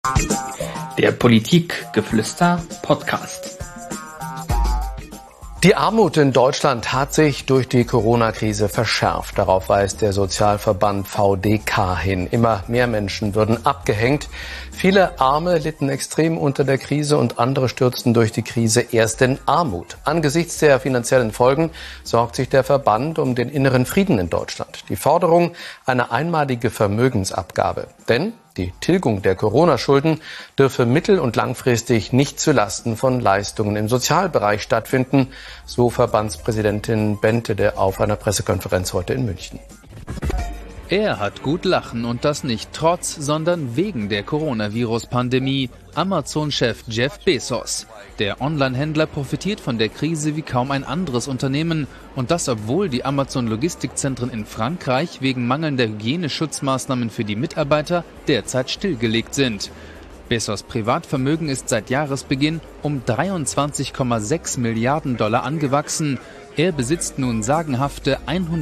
Der Politikgeflüster-Podcast. Die Armut in Deutschland hat sich durch die Corona-Krise verschärft. Darauf weist der Sozialverband VDK hin. Immer mehr Menschen würden abgehängt. Viele Arme litten extrem unter der Krise und andere stürzten durch die Krise erst in Armut. Angesichts der finanziellen Folgen sorgt sich der Verband um den inneren Frieden in Deutschland. Die Forderung, eine einmalige Vermögensabgabe. Denn die Tilgung der Corona-Schulden dürfe mittel- und langfristig nicht zulasten von Leistungen im Sozialbereich stattfinden, so Verbandspräsidentin Bente auf einer Pressekonferenz heute in München. Er hat gut lachen und das nicht trotz, sondern wegen der Coronavirus-Pandemie. Amazon-Chef Jeff Bezos. Der Online-Händler profitiert von der Krise wie kaum ein anderes Unternehmen. Und das, obwohl die Amazon-Logistikzentren in Frankreich wegen mangelnder Hygieneschutzmaßnahmen für die Mitarbeiter derzeit stillgelegt sind. Bezos' Privatvermögen ist seit Jahresbeginn um 23,6 Milliarden Dollar angewachsen. Er besitzt nun sagenhafte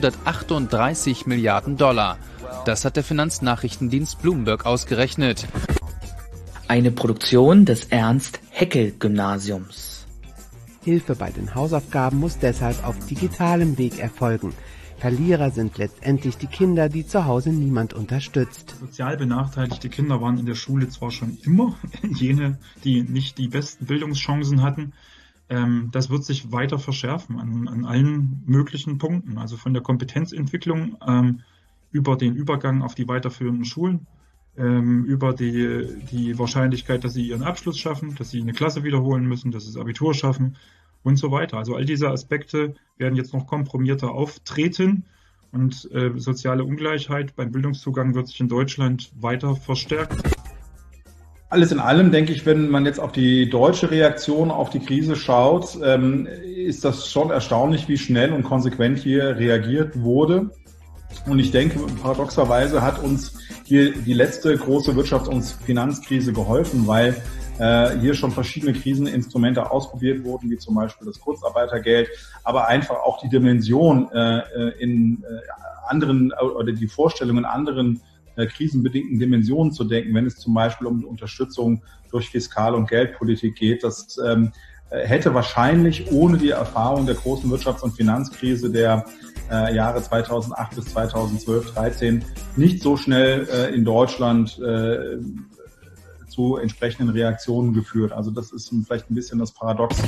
138 Milliarden Dollar. Das hat der Finanznachrichtendienst Bloomberg ausgerechnet. Eine Produktion des Ernst-Haeckel-Gymnasiums. Hilfe bei den Hausaufgaben muss deshalb auf digitalem Weg erfolgen. Verlierer sind letztendlich die Kinder, die zu Hause niemand unterstützt. Sozial benachteiligte Kinder waren in der Schule zwar schon immer jene, die nicht die besten Bildungschancen hatten. Das wird sich weiter verschärfen an allen möglichen Punkten. Also von der Kompetenzentwicklung über den Übergang auf die weiterführenden Schulen, über die Wahrscheinlichkeit, dass sie ihren Abschluss schaffen, dass sie eine Klasse wiederholen müssen, dass sie das Abitur schaffen und so weiter. Also all diese Aspekte werden jetzt noch komprimierter auftreten und soziale Ungleichheit beim Bildungszugang wird sich in Deutschland weiter verstärken. Alles in allem denke ich, wenn man jetzt auf die deutsche Reaktion auf die Krise schaut, ist das schon erstaunlich, wie schnell und konsequent hier reagiert wurde. Und ich denke, paradoxerweise hat uns hier die letzte große Wirtschafts- und Finanzkrise geholfen, weil hier schon verschiedene Kriseninstrumente ausprobiert wurden, wie zum Beispiel das Kurzarbeitergeld, aber einfach auch die Dimension in anderen oder die Vorstellung in anderen krisenbedingten Dimensionen zu denken, wenn es zum Beispiel um die Unterstützung durch Fiskal- und Geldpolitik geht. Das hätte wahrscheinlich ohne die Erfahrung der großen Wirtschafts- und Finanzkrise der Jahre 2008 bis 2012, 13 nicht so schnell in Deutschland zu entsprechenden Reaktionen geführt. Also das ist vielleicht ein bisschen das Paradox.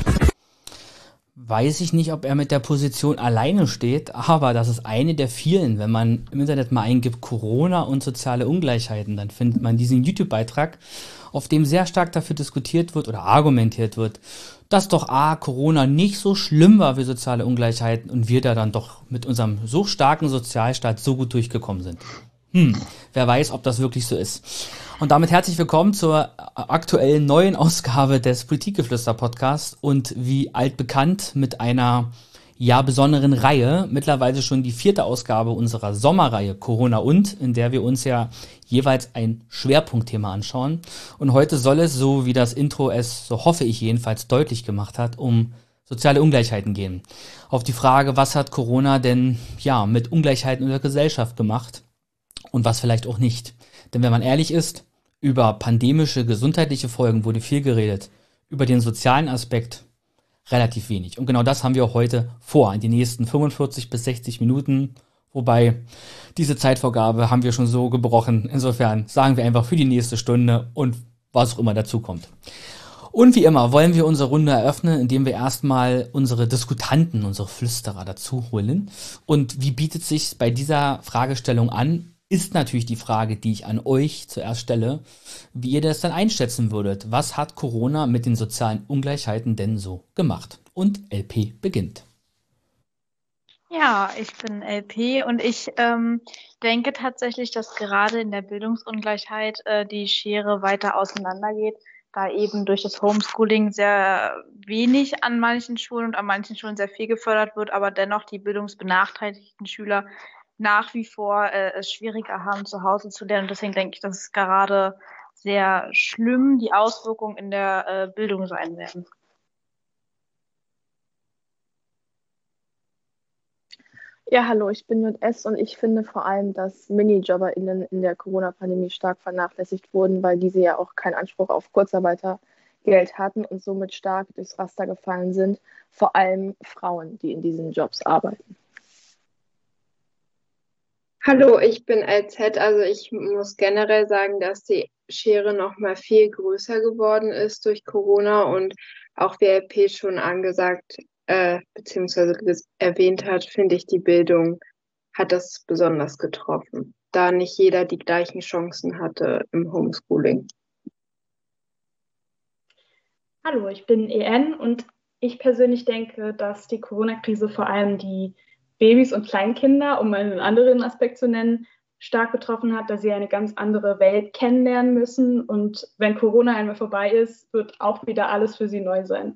Weiß ich nicht, ob er mit der Position alleine steht, aber das ist eine der vielen. Wenn man im Internet mal eingibt Corona und soziale Ungleichheiten, dann findet man diesen YouTube-Beitrag, auf dem sehr stark dafür diskutiert wird oder argumentiert wird, dass doch Corona nicht so schlimm war wie soziale Ungleichheiten und wir da dann doch mit unserem so starken Sozialstaat so gut durchgekommen sind. Wer weiß, ob das wirklich so ist. Und damit herzlich willkommen zur aktuellen neuen Ausgabe des Politikgeflüster-Podcasts und wie altbekannt mit einer besonderen Reihe, mittlerweile schon die 4. Ausgabe unserer Sommerreihe Corona und, in der wir uns ja jeweils ein Schwerpunktthema anschauen. Und heute soll es, so wie das Intro es, so hoffe ich jedenfalls, deutlich gemacht hat, um soziale Ungleichheiten gehen. Auf die Frage, was hat Corona denn mit Ungleichheiten in der Gesellschaft gemacht? Und was vielleicht auch nicht. Denn wenn man ehrlich ist, über pandemische gesundheitliche Folgen wurde viel geredet. Über den sozialen Aspekt relativ wenig. Und genau das haben wir heute vor, in den nächsten 45 bis 60 Minuten. Wobei, diese Zeitvorgabe haben wir schon so gebrochen. Insofern sagen wir einfach für die nächste Stunde und was auch immer dazu kommt. Und wie immer wollen wir unsere Runde eröffnen, indem wir erstmal unsere Diskutanten, unsere Flüsterer dazu holen. Und wie bietet sich bei dieser Fragestellung an, ist natürlich die Frage, die ich an euch zuerst stelle, wie ihr das dann einschätzen würdet. Was hat Corona mit den sozialen Ungleichheiten denn so gemacht? Und LP beginnt. Ja, ich bin LP und ich denke tatsächlich, dass gerade in der Bildungsungleichheit die Schere weiter auseinandergeht, da eben durch das Homeschooling sehr wenig an manchen Schulen und an manchen Schulen sehr viel gefördert wird, aber dennoch die bildungsbenachteiligten Schüler nach wie vor es schwieriger haben, zu Hause zu lernen. Und deswegen denke ich, dass es gerade sehr schlimm die Auswirkungen in der Bildung sein werden. Ja, hallo, ich bin JS und ich finde vor allem, dass MinijobberInnen in der Corona-Pandemie stark vernachlässigt wurden, weil diese ja auch keinen Anspruch auf Kurzarbeitergeld hatten und somit stark durchs Raster gefallen sind. Vor allem Frauen, die in diesen Jobs arbeiten. Hallo, ich bin LZ. Also ich muss generell sagen, dass die Schere noch mal viel größer geworden ist durch Corona und auch wie LP schon angesagt beziehungsweise erwähnt hat, finde ich, die Bildung hat das besonders getroffen, da nicht jeder die gleichen Chancen hatte im Homeschooling. Hallo, ich bin EN und ich persönlich denke, dass die Corona-Krise vor allem die Babys und Kleinkinder, um einen anderen Aspekt zu nennen, stark betroffen hat, da sie eine ganz andere Welt kennenlernen müssen. Und wenn Corona einmal vorbei ist, wird auch wieder alles für sie neu sein.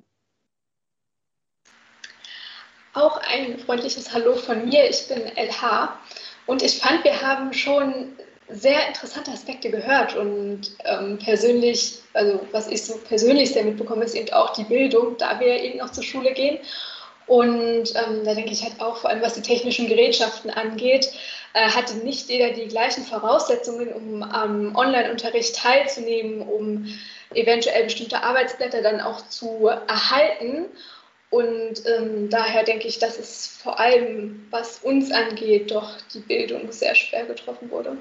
Auch ein freundliches Hallo von mir. Ich bin LH und ich fand, wir haben schon sehr interessante Aspekte gehört und persönlich, also was ich so persönlich sehr mitbekomme, ist eben auch die Bildung, da wir eben noch zur Schule gehen. Und da denke ich halt auch, vor allem was die technischen Gerätschaften angeht, hatte nicht jeder die gleichen Voraussetzungen, um am Online-Unterricht teilzunehmen, um eventuell bestimmte Arbeitsblätter dann auch zu erhalten. Und daher denke ich, dass es vor allem, was uns angeht, doch die Bildung sehr schwer getroffen wurde.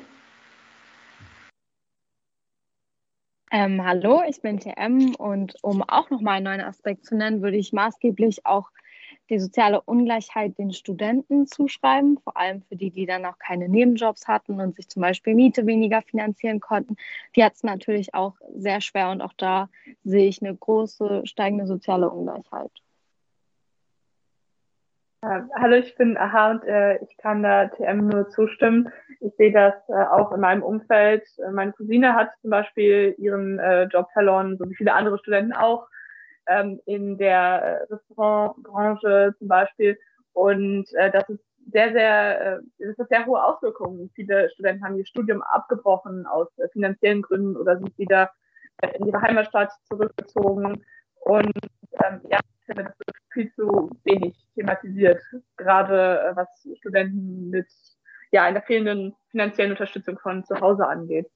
Hallo, ich bin TM und um auch nochmal einen neuen Aspekt zu nennen, würde ich maßgeblich auch die soziale Ungleichheit den Studenten zuschreiben, vor allem für die, die dann auch keine Nebenjobs hatten und sich zum Beispiel Miete weniger finanzieren konnten. Die hat es natürlich auch sehr schwer und auch da sehe ich eine große steigende soziale Ungleichheit. Hallo, ich bin Aha und ich kann da TM nur zustimmen. Ich sehe das auch in meinem Umfeld. Meine Cousine hat zum Beispiel ihren Job verloren, so wie viele andere Studenten auch, in der Restaurantbranche zum Beispiel. Und das ist das hat sehr hohe Auswirkungen. Viele Studenten haben ihr Studium abgebrochen aus finanziellen Gründen oder sind wieder in ihre Heimatstadt zurückgezogen. Und ja, ich finde, das wird viel zu wenig thematisiert, gerade was Studenten mit einer fehlenden finanziellen Unterstützung von zu Hause angeht.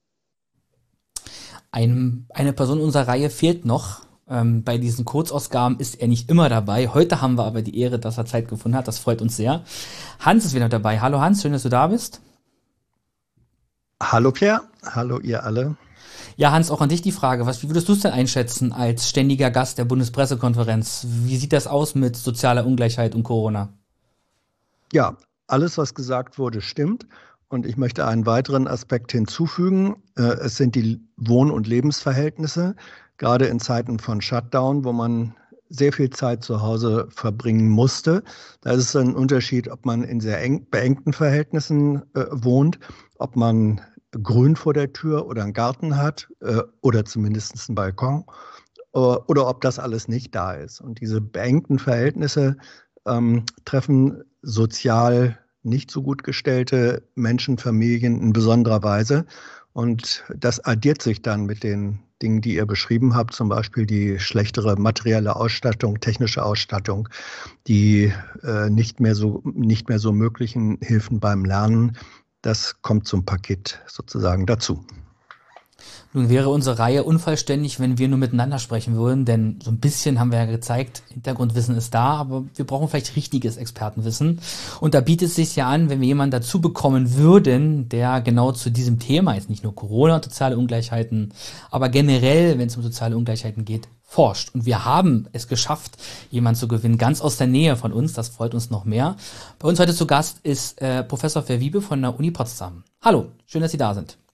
Eine Person unserer Reihe fehlt noch. Bei diesen Kurzausgaben ist er nicht immer dabei. Heute haben wir aber die Ehre, dass er Zeit gefunden hat. Das freut uns sehr. Hans ist wieder dabei. Hallo Hans, schön, dass du da bist. Hallo Pierre, hallo ihr alle. Ja, Hans, auch an dich die Frage. Wie würdest du es denn einschätzen als ständiger Gast der Bundespressekonferenz? Wie sieht das aus mit sozialer Ungleichheit und Corona? Ja, alles, was gesagt wurde, stimmt. Und ich möchte einen weiteren Aspekt hinzufügen. Es sind die Wohn- und Lebensverhältnisse, gerade in Zeiten von Shutdown, wo man sehr viel Zeit zu Hause verbringen musste. Da ist es ein Unterschied, ob man in sehr beengten Verhältnissen wohnt, ob man Grün vor der Tür oder einen Garten hat oder zumindest einen Balkon oder ob das alles nicht da ist. Und diese beengten Verhältnisse treffen sozial nicht so gut gestellte Menschen, Familien in besonderer Weise. Und das addiert sich dann mit den Dingen, die ihr beschrieben habt, zum Beispiel die schlechtere materielle Ausstattung, technische Ausstattung, die nicht mehr so möglichen Hilfen beim Lernen. Das kommt zum Paket sozusagen dazu. Nun wäre unsere Reihe unvollständig, wenn wir nur miteinander sprechen würden, denn so ein bisschen haben wir ja gezeigt, Hintergrundwissen ist da, aber wir brauchen vielleicht richtiges Expertenwissen. Und da bietet es sich ja an, wenn wir jemanden dazu bekommen würden, der genau zu diesem Thema, jetzt nicht nur Corona und soziale Ungleichheiten, aber generell, wenn es um soziale Ungleichheiten geht, forscht. Und wir haben es geschafft, jemanden zu gewinnen, ganz aus der Nähe von uns, das freut uns noch mehr. Bei uns heute zu Gast ist Professor Verwiebe von der Uni Potsdam. Hallo, schön, dass Sie da sind.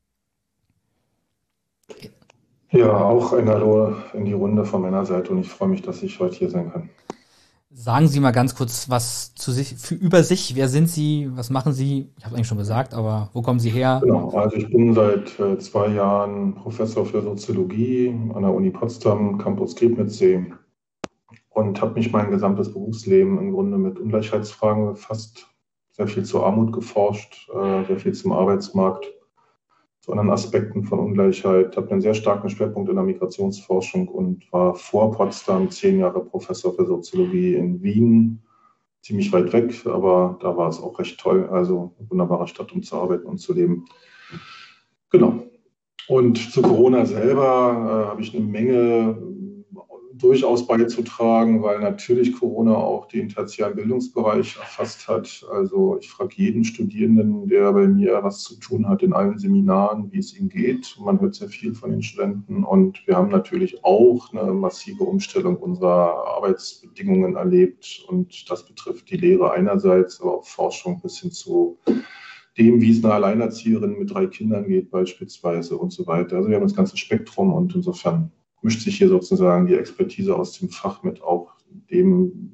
Ja, auch ein Hallo in die Runde von meiner Seite und ich freue mich, dass ich heute hier sein kann. Sagen Sie mal ganz kurz was über sich. Wer sind Sie? Was machen Sie? Ich habe es eigentlich schon gesagt, aber wo kommen Sie her? Genau, also ich bin seit 2 Jahren Professor für Soziologie an der Uni Potsdam, Campus Griebnitzsee und habe mich mein gesamtes Berufsleben im Grunde mit Ungleichheitsfragen befasst, sehr viel zur Armut geforscht, sehr viel zum Arbeitsmarkt, zu anderen Aspekten von Ungleichheit, habe einen sehr starken Schwerpunkt in der Migrationsforschung und war vor Potsdam 10 Jahre Professor für Soziologie in Wien ziemlich weit weg, aber da war es auch recht toll. Also eine wunderbare Stadt, um zu arbeiten und zu leben. Genau. Und zu Corona selber habe ich eine Menge durchaus beizutragen, weil natürlich Corona auch den tertiären Bildungsbereich erfasst hat. Also ich frage jeden Studierenden, der bei mir was zu tun hat in allen Seminaren, wie es ihm geht. Man hört sehr viel von den Studenten und wir haben natürlich auch eine massive Umstellung unserer Arbeitsbedingungen erlebt und das betrifft die Lehre einerseits, aber auch Forschung bis hin zu dem, wie es einer Alleinerzieherin mit 3 Kindern geht beispielsweise und so weiter. Also wir haben das ganze Spektrum und insofern mischt sich hier sozusagen die Expertise aus dem Fach mit auch dem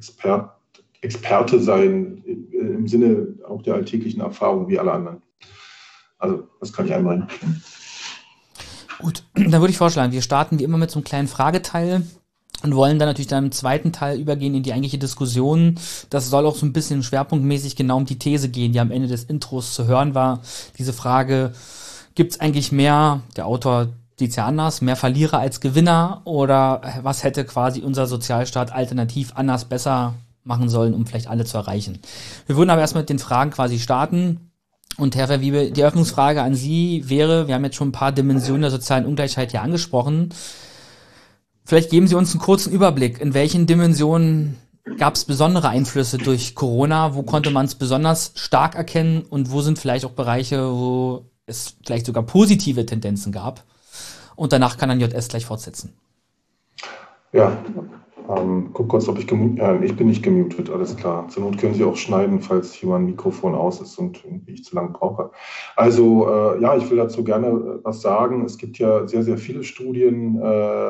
Experte sein im Sinne auch der alltäglichen Erfahrung wie alle anderen. Also das kann ich einbringen. Gut, dann würde ich vorschlagen, wir starten wie immer mit so einem kleinen Frageteil und wollen dann natürlich dann im zweiten Teil übergehen in die eigentliche Diskussion. Das soll auch so ein bisschen schwerpunktmäßig genau um die These gehen, die am Ende des Intros zu hören war. Diese Frage, gibt es eigentlich mehr, der Autor sieht es ja anders, mehr Verlierer als Gewinner oder was hätte quasi unser Sozialstaat alternativ anders besser machen sollen, um vielleicht alle zu erreichen? Wir würden aber erstmal mit den Fragen quasi starten. Und Herr Verwiebe, die Eröffnungsfrage an Sie wäre, wir haben jetzt schon ein paar Dimensionen der sozialen Ungleichheit hier angesprochen. Vielleicht geben Sie uns einen kurzen Überblick, in welchen Dimensionen gab es besondere Einflüsse durch Corona, wo konnte man es besonders stark erkennen und wo sind vielleicht auch Bereiche, wo es vielleicht sogar positive Tendenzen gab? Und danach kann dann JS gleich fortsetzen. Ja, guck kurz, ob ich ich bin nicht gemutet, alles klar. Zur Not können Sie auch schneiden, falls hier mein Mikrofon aus ist und irgendwie ich zu lange brauche. Also ja, ich will dazu gerne was sagen. Es gibt ja sehr, sehr viele Studien,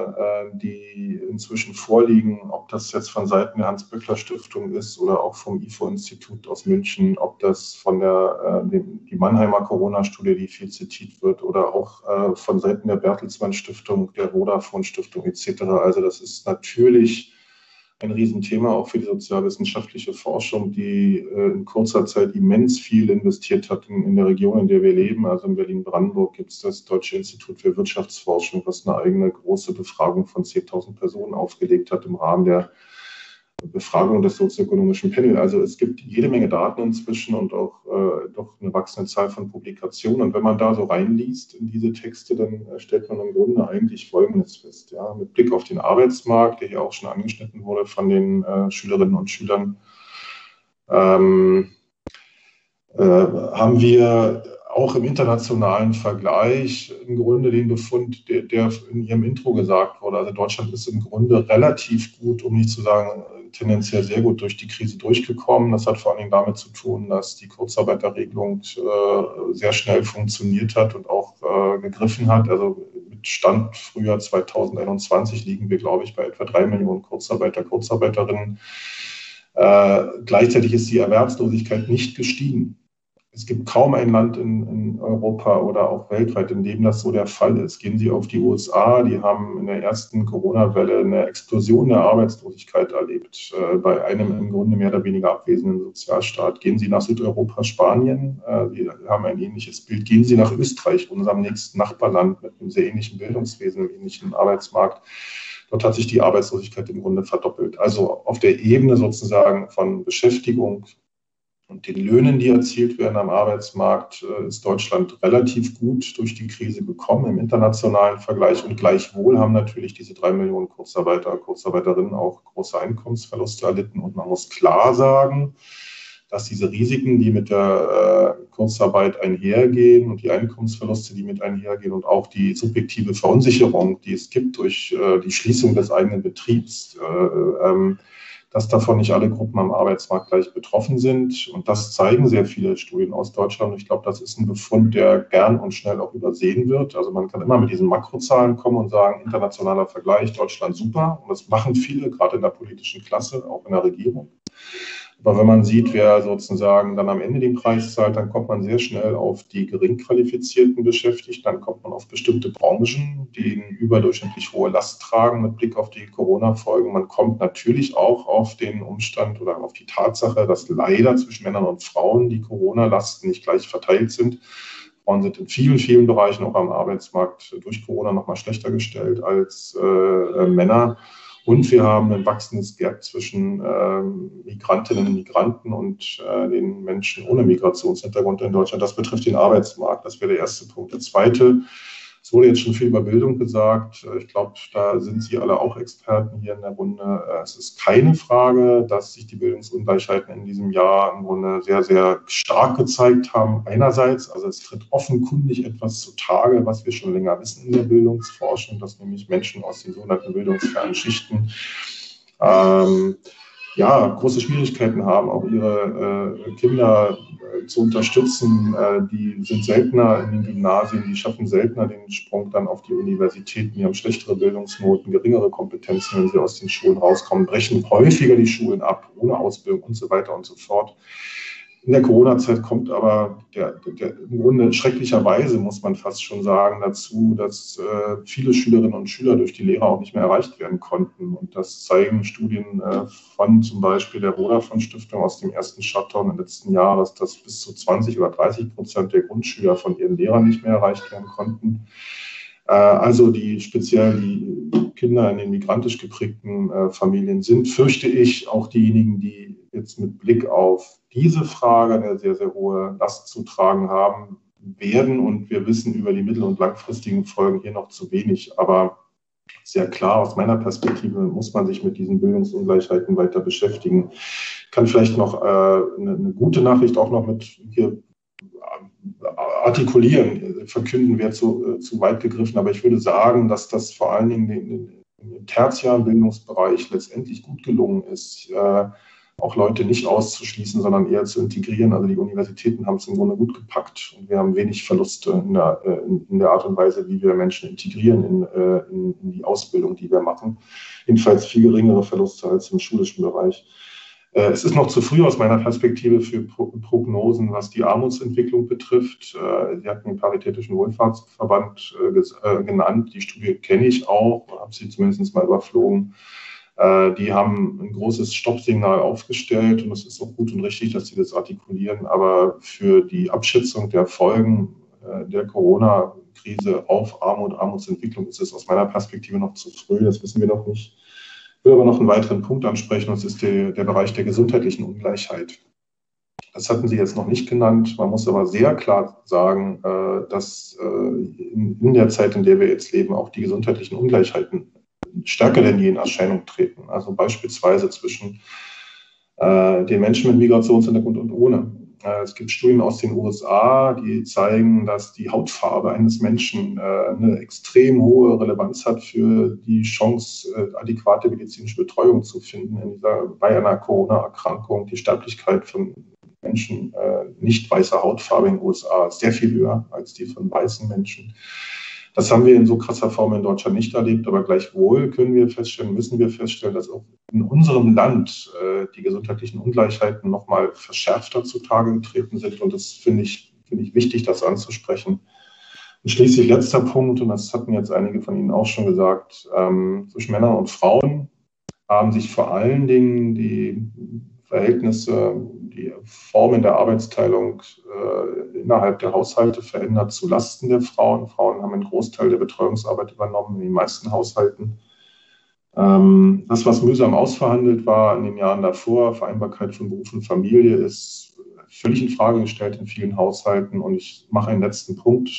die inzwischen vorliegen, ob das jetzt von Seiten der Hans-Böckler-Stiftung ist oder auch vom IFO-Institut aus München, ob das von die Mannheimer Corona-Studie, die viel zitiert wird, oder auch von Seiten der Bertelsmann-Stiftung, der Vodafone-Stiftung etc. Also das ist natürlich ein Riesenthema auch für die sozialwissenschaftliche Forschung, die in kurzer Zeit immens viel investiert hat in der Region, in der wir leben. Also in Berlin-Brandenburg gibt es das Deutsche Institut für Wirtschaftsforschung, was eine eigene große Befragung von 10.000 Personen aufgelegt hat im Rahmen der Befragung des sozioökonomischen Panel. Also es gibt jede Menge Daten inzwischen und auch doch eine wachsende Zahl von Publikationen. Und wenn man da so reinliest in diese Texte, dann stellt man im Grunde eigentlich Folgendes fest. Ja? Mit Blick auf den Arbeitsmarkt, der hier auch schon angeschnitten wurde von den Schülerinnen und Schülern, haben wir auch im internationalen Vergleich im Grunde den Befund, der in Ihrem Intro gesagt wurde. Also Deutschland ist im Grunde relativ gut, um nicht zu sagen tendenziell sehr gut durch die Krise durchgekommen. Das hat vor allen Dingen damit zu tun, dass die Kurzarbeiterregelung sehr schnell funktioniert hat und auch gegriffen hat. Also mit Stand Frühjahr 2021 liegen wir, glaube ich, bei etwa 3 Millionen Kurzarbeiter, Kurzarbeiterinnen. Gleichzeitig ist die Erwerbslosigkeit nicht gestiegen. Es gibt kaum ein Land in Europa oder auch weltweit, in dem das so der Fall ist. Gehen Sie auf die USA, die haben in der ersten Corona-Welle eine Explosion der Arbeitslosigkeit erlebt, bei einem im Grunde mehr oder weniger abwesenden Sozialstaat. Gehen Sie nach Südeuropa, Spanien, die haben ein ähnliches Bild. Gehen Sie nach Österreich, unserem nächsten Nachbarland mit einem sehr ähnlichen Bildungswesen, einem ähnlichen Arbeitsmarkt. Dort hat sich die Arbeitslosigkeit im Grunde verdoppelt. Also auf der Ebene sozusagen von Beschäftigung und den Löhnen, die erzielt werden am Arbeitsmarkt, ist Deutschland relativ gut durch die Krise gekommen im internationalen Vergleich. Und gleichwohl haben natürlich diese 3 Millionen Kurzarbeiter, Kurzarbeiterinnen auch große Einkommensverluste erlitten. Und man muss klar sagen, dass diese Risiken, die mit der Kurzarbeit einhergehen und die Einkommensverluste, die mit einhergehen und auch die subjektive Verunsicherung, die es gibt durch die Schließung des eigenen Betriebs, dass davon nicht alle Gruppen am Arbeitsmarkt gleich betroffen sind. Und das zeigen sehr viele Studien aus Deutschland. Und ich glaube, das ist ein Befund, der gern und schnell auch übersehen wird. Also man kann immer mit diesen Makrozahlen kommen und sagen, internationaler Vergleich, Deutschland super. Und das machen viele, gerade in der politischen Klasse, auch in der Regierung. Aber wenn man sieht, wer sozusagen dann am Ende den Preis zahlt, dann kommt man sehr schnell auf die gering qualifizierten Beschäftigten, dann kommt man auf bestimmte Branchen, die eine überdurchschnittlich hohe Last tragen mit Blick auf die Corona-Folgen. Man kommt natürlich auch auf den Umstand oder auf die Tatsache, dass leider zwischen Männern und Frauen die Corona-Lasten nicht gleich verteilt sind. Frauen sind in vielen, vielen Bereichen auch am Arbeitsmarkt durch Corona noch mal schlechter gestellt als Männer. Und wir haben ein wachsendes Gap zwischen Migrantinnen und Migranten und den Menschen ohne Migrationshintergrund in Deutschland. Das betrifft den Arbeitsmarkt. Das wäre der erste Punkt. Der zweite, es wurde jetzt schon viel über Bildung gesagt. Ich glaube, da sind Sie alle auch Experten hier in der Runde. Es ist keine Frage, dass sich die Bildungsungleichheiten in diesem Jahr im Grunde sehr, sehr stark gezeigt haben. Einerseits, also es tritt offenkundig etwas zutage, was wir schon länger wissen in der Bildungsforschung, dass nämlich Menschen aus den sogenannten bildungsfernen Schichten große Schwierigkeiten haben, auch ihre Kinder zu unterstützen. Die sind seltener in den Gymnasien, die schaffen seltener den Sprung dann auf die Universitäten, die haben schlechtere Bildungsnoten, geringere Kompetenzen, wenn sie aus den Schulen rauskommen, brechen häufiger die Schulen ab, ohne Ausbildung und so weiter und so fort. In der Corona-Zeit kommt aber im Grunde schrecklicherweise, muss man fast schon sagen, dazu, dass viele Schülerinnen und Schüler durch die Lehrer auch nicht mehr erreicht werden konnten. Und das zeigen Studien von zum Beispiel der Vodafone-Stiftung aus dem ersten Shutdown im letzten Jahr, dass bis zu 20 oder 30% der Grundschüler von ihren Lehrern nicht mehr erreicht werden konnten. Also speziell die Kinder in den migrantisch geprägten Familien sind, fürchte ich, auch diejenigen, die jetzt mit Blick auf diese Frage eine sehr, sehr hohe Last zu tragen haben werden. Und wir wissen über die mittel- und langfristigen Folgen hier noch zu wenig. Aber sehr klar, aus meiner Perspektive muss man sich mit diesen Bildungsungleichheiten weiter beschäftigen. Ich kann vielleicht noch eine gute Nachricht auch noch mit hier artikulieren. Verkünden wäre zu weit gegriffen, aber ich würde sagen, dass das vor allen Dingen im tertiären Bildungsbereich letztendlich gut gelungen ist, auch Leute nicht auszuschließen, sondern eher zu integrieren. Also die Universitäten haben es im Grunde gut gepackt und wir haben wenig Verluste in der Art und Weise, wie wir Menschen integrieren in die Ausbildung, die wir machen. Jedenfalls viel geringere Verluste als im schulischen Bereich. Es ist noch zu früh aus meiner Perspektive für Prognosen, was die Armutsentwicklung betrifft. Sie hatten den Paritätischen Wohlfahrtsverband genannt. Die Studie kenne ich auch, habe sie zumindest mal überflogen. Die haben ein großes Stoppsignal aufgestellt und es ist auch gut und richtig, dass sie das artikulieren. Aber für die Abschätzung der Folgen der Corona-Krise auf Armut, Armutsentwicklung ist es aus meiner Perspektive noch zu früh. Das wissen wir noch nicht. Ich will aber noch einen weiteren Punkt ansprechen, und das ist der Bereich der gesundheitlichen Ungleichheit. Das hatten Sie jetzt noch nicht genannt. Man muss aber sehr klar sagen, dass in der Zeit, in der wir jetzt leben, auch die gesundheitlichen Ungleichheiten stärker denn je in Erscheinung treten. Also beispielsweise zwischen den Menschen mit Migrationshintergrund und ohne. Es gibt Studien aus den USA, die zeigen, dass die Hautfarbe eines Menschen eine extrem hohe Relevanz hat für die Chance, adäquate medizinische Betreuung zu finden bei einer Corona-Erkrankung. Die Sterblichkeit von Menschen nicht weißer Hautfarbe in den USA ist sehr viel höher als die von weißen Menschen. Das haben wir in so krasser Form in Deutschland nicht erlebt, aber gleichwohl müssen wir feststellen, dass auch in unserem Land die gesundheitlichen Ungleichheiten nochmal verschärfter zutage getreten sind. Und das finde ich wichtig, das anzusprechen. Und schließlich letzter Punkt, und das hatten jetzt einige von Ihnen auch schon gesagt, zwischen Männern und Frauen haben sich vor allen Dingen die Verhältnisse, die Formen der Arbeitsteilung innerhalb der Haushalte verändert zu Lasten der Frauen. Frauen haben einen Großteil der Betreuungsarbeit übernommen in den meisten Haushalten. Das, was mühsam ausverhandelt war in den Jahren davor, Vereinbarkeit von Beruf und Familie, ist völlig in Frage gestellt in vielen Haushalten. Und ich mache einen letzten Punkt.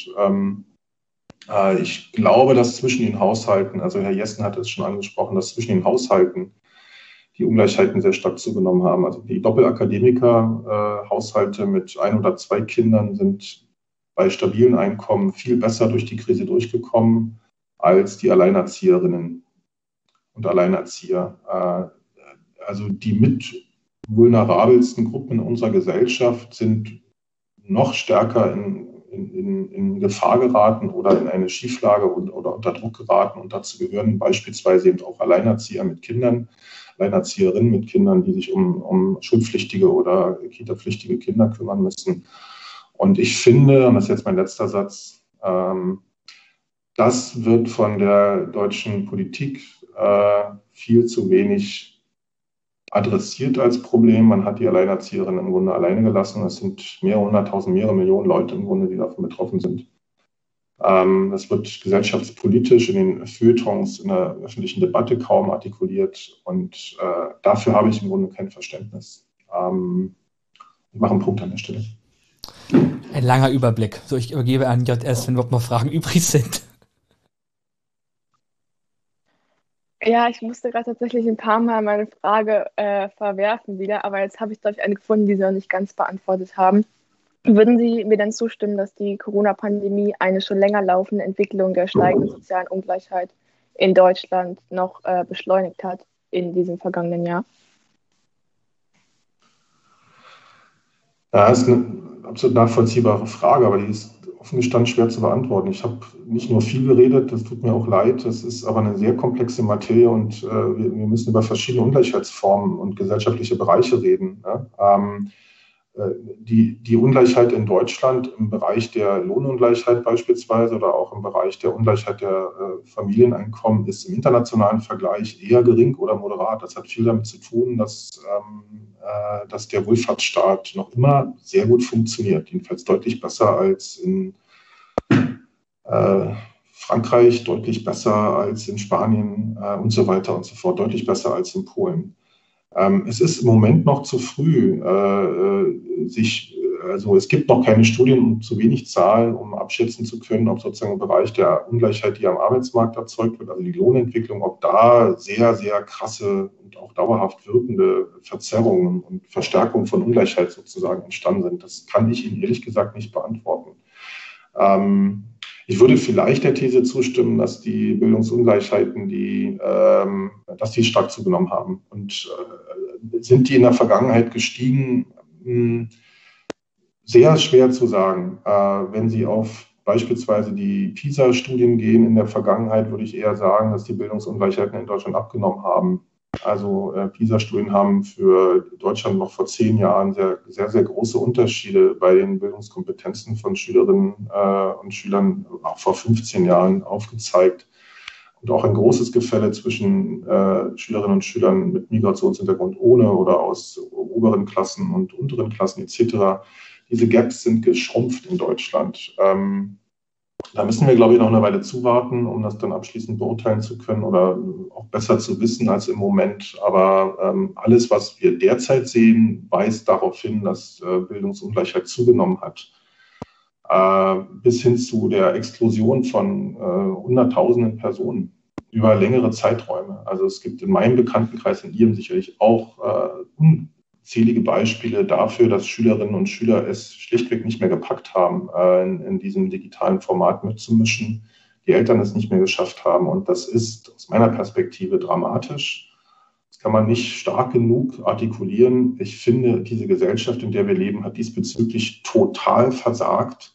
Ich glaube, dass zwischen den Haushalten, also Herr Jessen hat es schon angesprochen, dass zwischen den Haushalten die Ungleichheiten sehr stark zugenommen haben. Also die Doppelakademiker-Haushalte mit 1 oder 2 Kindern sind bei stabilen Einkommen viel besser durch die Krise durchgekommen als die Alleinerzieherinnen und Alleinerzieher. Also die mit vulnerabelsten Gruppen in unserer Gesellschaft sind noch stärker in Gefahr geraten oder in eine Schieflage oder unter Druck geraten. Und dazu gehören beispielsweise eben auch Alleinerzieher mit Kindern, Alleinerzieherinnen mit Kindern, die sich um schulpflichtige oder kitapflichtige Kinder kümmern müssen. Und ich finde, und das ist jetzt mein letzter Satz, das wird von der deutschen Politik viel zu wenig adressiert als Problem. Man hat die Alleinerzieherinnen im Grunde alleine gelassen. Es sind mehrere hunderttausend, mehrere Millionen Leute im Grunde, die davon betroffen sind. Das wird gesellschaftspolitisch in den Feuilletons, in der öffentlichen Debatte kaum artikuliert und dafür habe ich im Grunde kein Verständnis. Ich mache einen Punkt an der Stelle. Ein langer Überblick. So, ich übergebe an JS, wenn überhaupt noch Fragen übrig sind. Ja, ich musste gerade tatsächlich ein paar Mal meine Frage verwerfen wieder, aber jetzt habe ich, glaube ich, eine gefunden, die Sie noch nicht ganz beantwortet haben. Würden Sie mir dann zustimmen, dass die Corona-Pandemie eine schon länger laufende Entwicklung der steigenden sozialen Ungleichheit in Deutschland noch beschleunigt hat in diesem vergangenen Jahr? Ja, das ist eine absolut nachvollziehbare Frage, aber die ist offen gestanden schwer zu beantworten. Ich habe nicht nur viel geredet, das tut mir auch leid, das ist aber eine sehr komplexe Materie und wir müssen über verschiedene Ungleichheitsformen und gesellschaftliche Bereiche reden. Ne? Die Ungleichheit in Deutschland im Bereich der Lohnungleichheit beispielsweise oder auch im Bereich der Ungleichheit der Familieneinkommen ist im internationalen Vergleich eher gering oder moderat. Das hat viel damit zu tun, dass der Wohlfahrtsstaat noch immer sehr gut funktioniert, jedenfalls deutlich besser als in Frankreich, deutlich besser als in Spanien und so weiter und so fort, deutlich besser als in Polen. Es ist im Moment noch zu früh, es gibt noch keine Studien und zu wenig Zahlen, um abschätzen zu können, ob sozusagen im Bereich der Ungleichheit, die am Arbeitsmarkt erzeugt wird, also die Lohnentwicklung, ob da sehr, sehr krasse und auch dauerhaft wirkende Verzerrungen und Verstärkungen von Ungleichheit sozusagen entstanden sind. Das kann ich Ihnen ehrlich gesagt nicht beantworten. Ich würde vielleicht der These zustimmen, dass die Bildungsungleichheiten, dass die stark zugenommen haben. Und sind die in der Vergangenheit gestiegen? Sehr schwer zu sagen. Wenn Sie auf beispielsweise die PISA-Studien gehen in der Vergangenheit, würde ich eher sagen, dass die Bildungsungleichheiten in Deutschland abgenommen haben. Also PISA-Studien haben für Deutschland noch vor 10 Jahren sehr, sehr, sehr große Unterschiede bei den Bildungskompetenzen von Schülerinnen und Schülern auch vor 15 Jahren aufgezeigt. Und auch ein großes Gefälle zwischen Schülerinnen und Schülern mit Migrationshintergrund ohne oder aus oberen Klassen und unteren Klassen etc. Diese Gaps sind geschrumpft in Deutschland. Da müssen wir, glaube ich, noch eine Weile zuwarten, um das dann abschließend beurteilen zu können oder auch besser zu wissen als im Moment. Aber alles, was wir derzeit sehen, weist darauf hin, dass Bildungsungleichheit zugenommen hat. Bis hin zu der Explosion von Hunderttausenden Personen über längere Zeiträume. Also es gibt in meinem Bekanntenkreis, in Ihrem sicherlich auch unzählige Beispiele dafür, dass Schülerinnen und Schüler es schlichtweg nicht mehr gepackt haben, in diesem digitalen Format mitzumischen, die Eltern es nicht mehr geschafft haben. Und das ist aus meiner Perspektive dramatisch. Das kann man nicht stark genug artikulieren. Ich finde, diese Gesellschaft, in der wir leben, hat diesbezüglich total versagt.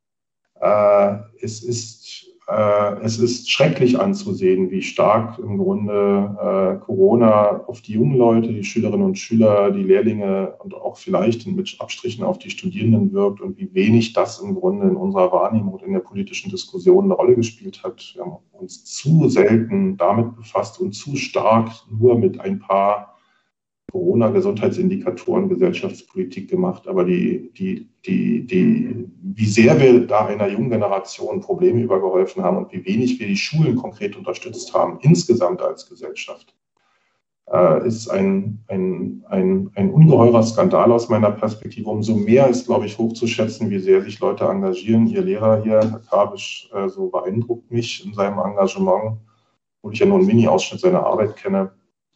Es ist schrecklich anzusehen, wie stark im Grunde Corona auf die jungen Leute, die Schülerinnen und Schüler, die Lehrlinge und auch vielleicht mit Abstrichen auf die Studierenden wirkt und wie wenig das im Grunde in unserer Wahrnehmung und in der politischen Diskussion eine Rolle gespielt hat. Wir haben uns zu selten damit befasst und zu stark nur mit ein paar Corona-Gesundheitsindikatoren Gesellschaftspolitik gemacht, aber wie sehr wir da einer jungen Generation Probleme übergeholfen haben und wie wenig wir die Schulen konkret unterstützt haben, insgesamt als Gesellschaft, ist ein ungeheurer Skandal aus meiner Perspektive. Umso mehr ist, glaube ich, hochzuschätzen, wie sehr sich Leute engagieren. Ihr Lehrer hier, Herr Kabisch, so beeindruckt mich in seinem Engagement, obwohl ich ja nur einen Mini-Ausschnitt seiner Arbeit kenne.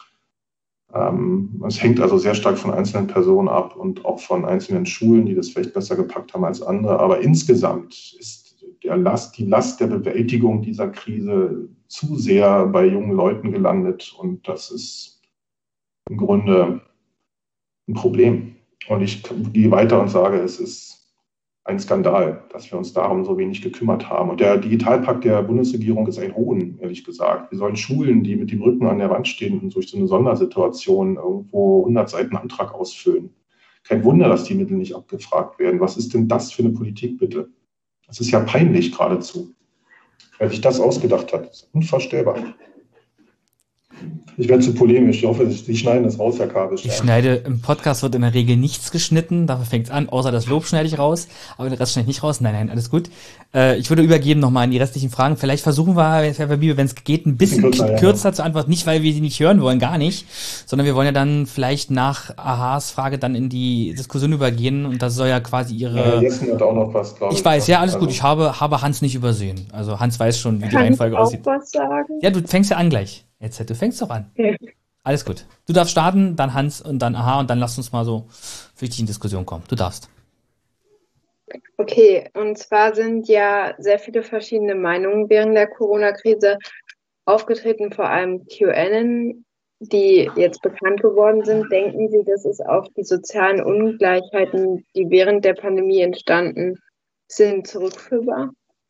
Es hängt also sehr stark von einzelnen Personen ab und auch von einzelnen Schulen, die das vielleicht besser gepackt haben als andere. Aber insgesamt ist die Last der Bewältigung dieser Krise zu sehr bei jungen Leuten gelandet. Und das ist im Grunde ein Problem. Und ich gehe weiter und sage, es ist ein Skandal, dass wir uns darum so wenig gekümmert haben. Und der Digitalpakt der Bundesregierung ist ein Hohn, ehrlich gesagt. Wir sollen Schulen, die mit dem Rücken an der Wand stehen und durch so eine Sondersituation irgendwo 100 Seiten Antrag ausfüllen. Kein Wunder, dass die Mittel nicht abgefragt werden. Was ist denn das für eine Politik, bitte? Das ist ja peinlich geradezu. Wer sich das ausgedacht hat, ist unvorstellbar. Ich werde zu polemisch. Ich hoffe, Sie schneiden das raus, Herr Kabisch. Ich schneide, im Podcast wird in der Regel nichts geschnitten, dafür fängt es an, außer das Lob schneide ich raus, aber den Rest schneide ich nicht raus. Nein, alles gut. Ich würde übergeben nochmal in die restlichen Fragen. Vielleicht versuchen wir, wenn es geht, ein bisschen kürzer zu antworten. Nicht, weil wir sie nicht hören wollen, gar nicht, sondern wir wollen ja dann vielleicht nach Ahas Frage dann in die Diskussion übergehen und das soll ja quasi ihre... Herr Jessen hat auch noch was, glaube ich. Ich weiß, ja, alles gut. Ich habe Hans nicht übersehen. Also Hans weiß schon, wie die Reihenfolge aussieht. Kann ich auch was sagen? Ja, du fängst ja an gleich. Jetzt, du fängst doch an. Okay. Alles gut. Du darfst starten, dann Hans und dann Aha und dann lass uns mal so richtig in Diskussion kommen. Du darfst. Okay, und zwar sind ja sehr viele verschiedene Meinungen während der Corona-Krise aufgetreten, vor allem QAnon, die jetzt bekannt geworden sind. Denken Sie, das ist auf die sozialen Ungleichheiten, die während der Pandemie entstanden sind, zurückführbar?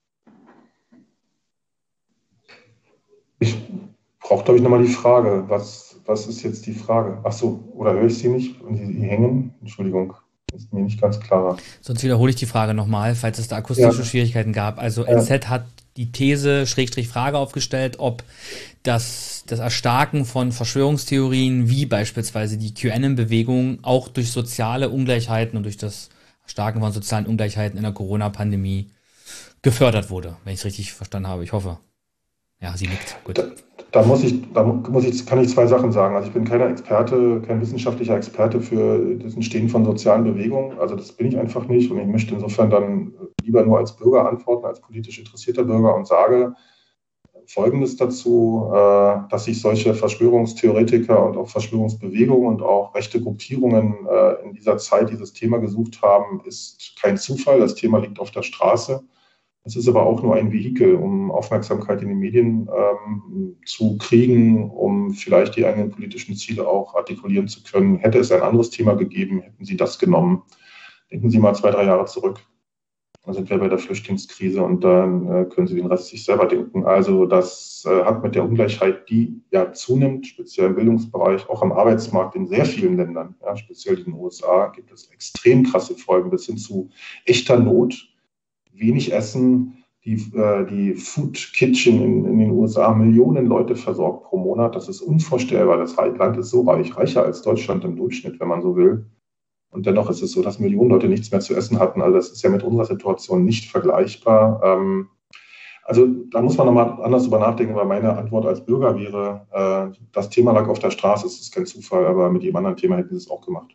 Ich brauche, glaube ich, nochmal die Frage. Was ist jetzt die Frage? Ach so, oder höre ich Sie nicht? Und Sie hängen? Entschuldigung, ist mir nicht ganz klar. Sonst wiederhole ich die Frage nochmal, falls es da akustische Schwierigkeiten gab. Also LZ hat die These, Frage aufgestellt, ob das Erstarken von Verschwörungstheorien, wie beispielsweise die QAnon-Bewegung, auch durch soziale Ungleichheiten und durch das Erstarken von sozialen Ungleichheiten in der Corona-Pandemie gefördert wurde, wenn ich es richtig verstanden habe. Ich hoffe. Ja, sie nickt. Gut. Kann ich zwei Sachen sagen. Also ich bin kein wissenschaftlicher Experte für das Entstehen von sozialen Bewegungen. Also das bin ich einfach nicht. Und ich möchte insofern dann lieber nur als Bürger antworten, als politisch interessierter Bürger und sage Folgendes dazu, dass sich solche Verschwörungstheoretiker und auch Verschwörungsbewegungen und auch rechte Gruppierungen in dieser Zeit dieses Thema gesucht haben, ist kein Zufall. Das Thema liegt auf der Straße. Es ist aber auch nur ein Vehikel, um Aufmerksamkeit in den Medien zu kriegen, um vielleicht die eigenen politischen Ziele auch artikulieren zu können. Hätte es ein anderes Thema gegeben, hätten Sie das genommen. Denken Sie mal 2-3 Jahre zurück. Da sind wir bei der Flüchtlingskrise und dann können Sie den Rest sich selber denken. Also das hat mit der Ungleichheit, die ja zunimmt, speziell im Bildungsbereich, auch am Arbeitsmarkt in sehr vielen Ländern, ja, speziell in den USA, gibt es extrem krasse Folgen bis hin zu echter Not. Wenig Essen, die Food Kitchen in den USA Millionen Leute versorgt pro Monat. Das ist unvorstellbar. Das Land ist so reich, reicher als Deutschland im Durchschnitt, wenn man so will. Und dennoch ist es so, dass Millionen Leute nichts mehr zu essen hatten. Also das ist ja mit unserer Situation nicht vergleichbar. Also da muss man nochmal anders drüber nachdenken, weil meine Antwort als Bürger wäre, das Thema lag auf der Straße, es ist kein Zufall, aber mit jedem anderen Thema hätten sie es auch gemacht.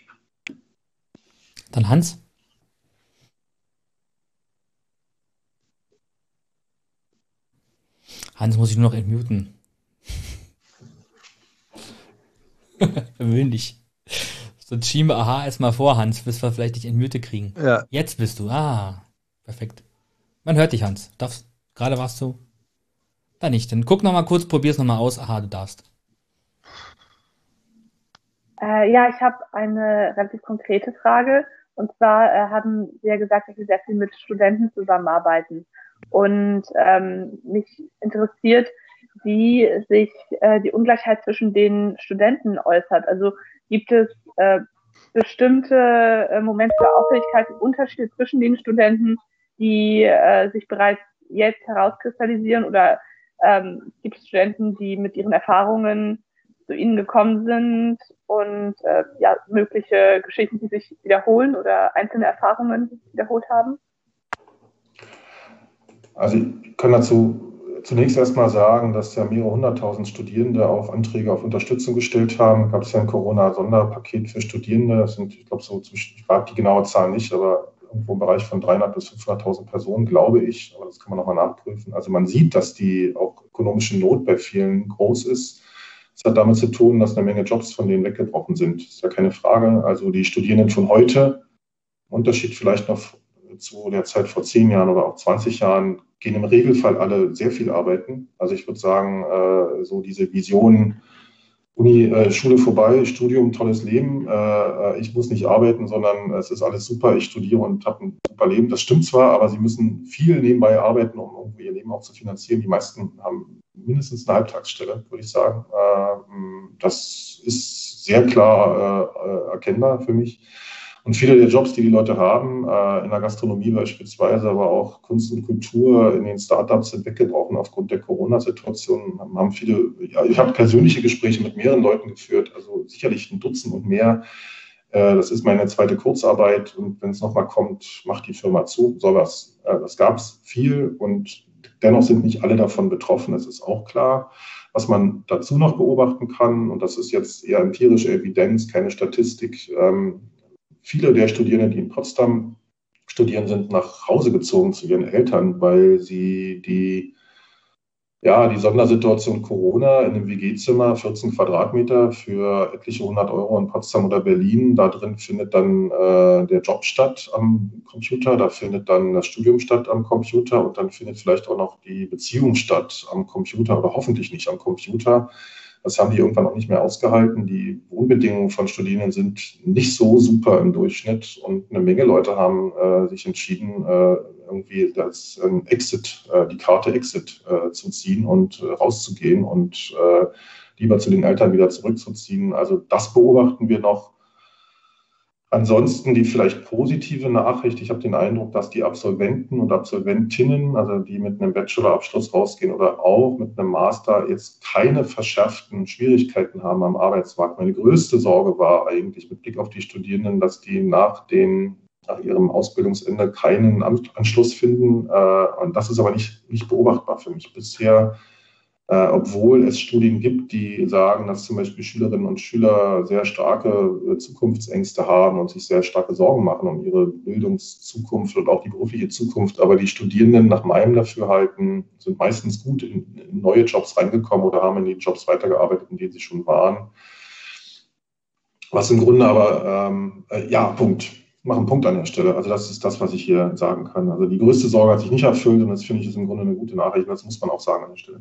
Dann Hans? Hans muss ich nur noch entmuten. Will nicht. Sonst schieben wir Aha erstmal vor, Hans, bis wir vielleicht dich entmute kriegen. Ja. Jetzt bist du. Perfekt. Man hört dich, Hans. Gerade warst du. Dann nicht. Dann guck nochmal kurz, probier's nochmal aus. Aha, du darfst. Ja, ich habe eine relativ konkrete Frage. Und zwar haben Sie ja gesagt, dass Sie sehr viel mit Studenten zusammenarbeiten. Und mich interessiert, wie sich die Ungleichheit zwischen den Studenten äußert. Also gibt es bestimmte Momente der Auffälligkeit, Unterschiede zwischen den Studenten, die sich bereits jetzt herauskristallisieren? Oder gibt es Studenten, die mit ihren Erfahrungen zu Ihnen gekommen sind und mögliche Geschichten, die sich wiederholen oder einzelne Erfahrungen, die sich wiederholt haben? Also ich kann dazu zunächst erstmal sagen, dass ja mehrere 100.000 Studierende auch Anträge auf Unterstützung gestellt haben. Gab es ja ein Corona-Sonderpaket für Studierende. Das sind, ich glaube, ich habe die genaue Zahl nicht, aber irgendwo im Bereich von 300.000 bis 500.000 Personen, glaube ich. Aber das kann man nochmal nachprüfen. Also man sieht, dass die auch ökonomische Not bei vielen groß ist. Das hat damit zu tun, dass eine Menge Jobs von denen weggebrochen sind. Das ist ja keine Frage. Also die Studierenden von heute, Unterschied vielleicht noch zu der Zeit vor 10 Jahren oder auch 20 Jahren, gehen im Regelfall alle sehr viel arbeiten. Also ich würde sagen, so diese Vision, Schule vorbei, Studium, tolles Leben, ich muss nicht arbeiten, sondern es ist alles super, ich studiere und habe ein super Leben. Das stimmt zwar, aber sie müssen viel nebenbei arbeiten, um irgendwie ihr Leben auch zu finanzieren. Die meisten haben mindestens eine Halbtagsstelle, würde ich sagen. Das ist sehr klar erkennbar für mich. Und viele der Jobs, die die Leute haben, in der Gastronomie beispielsweise, aber auch Kunst und Kultur in den Startups sind weggebrochen aufgrund der Corona-Situation. Haben viele, ja, ich habe persönliche Gespräche mit mehreren Leuten geführt, also sicherlich ein Dutzend und mehr. Das ist meine zweite Kurzarbeit und wenn es nochmal kommt, macht die Firma zu. Sowas. Das gab es viel und dennoch sind nicht alle davon betroffen, das ist auch klar. Was man dazu noch beobachten kann, und das ist jetzt eher empirische Evidenz, keine Statistik, viele der Studierenden, die in Potsdam studieren, sind nach Hause gezogen zu ihren Eltern, weil sie die Sondersituation Corona in einem WG-Zimmer, 14 Quadratmeter für etliche 100 Euro in Potsdam oder Berlin. Da drin findet dann der Job statt am Computer, da findet dann das Studium statt am Computer und dann findet vielleicht auch noch die Beziehung statt am Computer oder hoffentlich nicht am Computer. Das haben die irgendwann auch nicht mehr ausgehalten. Die Wohnbedingungen von Studierenden sind nicht so super im Durchschnitt und eine Menge Leute haben sich entschieden, irgendwie die Karte Exit zu ziehen und rauszugehen und lieber zu den Eltern wieder zurückzuziehen. Also das beobachten wir noch. Ansonsten die vielleicht positive Nachricht. Ich habe den Eindruck, dass die Absolventen und Absolventinnen, also die mit einem Bachelorabschluss rausgehen oder auch mit einem Master, jetzt keine verschärften Schwierigkeiten haben am Arbeitsmarkt. Meine größte Sorge war eigentlich mit Blick auf die Studierenden, dass die nach ihrem Ausbildungsende keinen Anschluss finden. Und das ist aber nicht beobachtbar für mich bisher. Obwohl es Studien gibt, die sagen, dass zum Beispiel Schülerinnen und Schüler sehr starke Zukunftsängste haben und sich sehr starke Sorgen machen um ihre Bildungszukunft und auch die berufliche Zukunft. Aber die Studierenden nach meinem Dafürhalten sind meistens gut in neue Jobs reingekommen oder haben in die Jobs weitergearbeitet, in denen sie schon waren. Was im Grunde aber, Punkt. Ich mache einen Punkt an der Stelle. Also das ist das, was ich hier sagen kann. Also die größte Sorge hat sich nicht erfüllt und das finde ich ist im Grunde eine gute Nachricht. Das muss man auch sagen an der Stelle.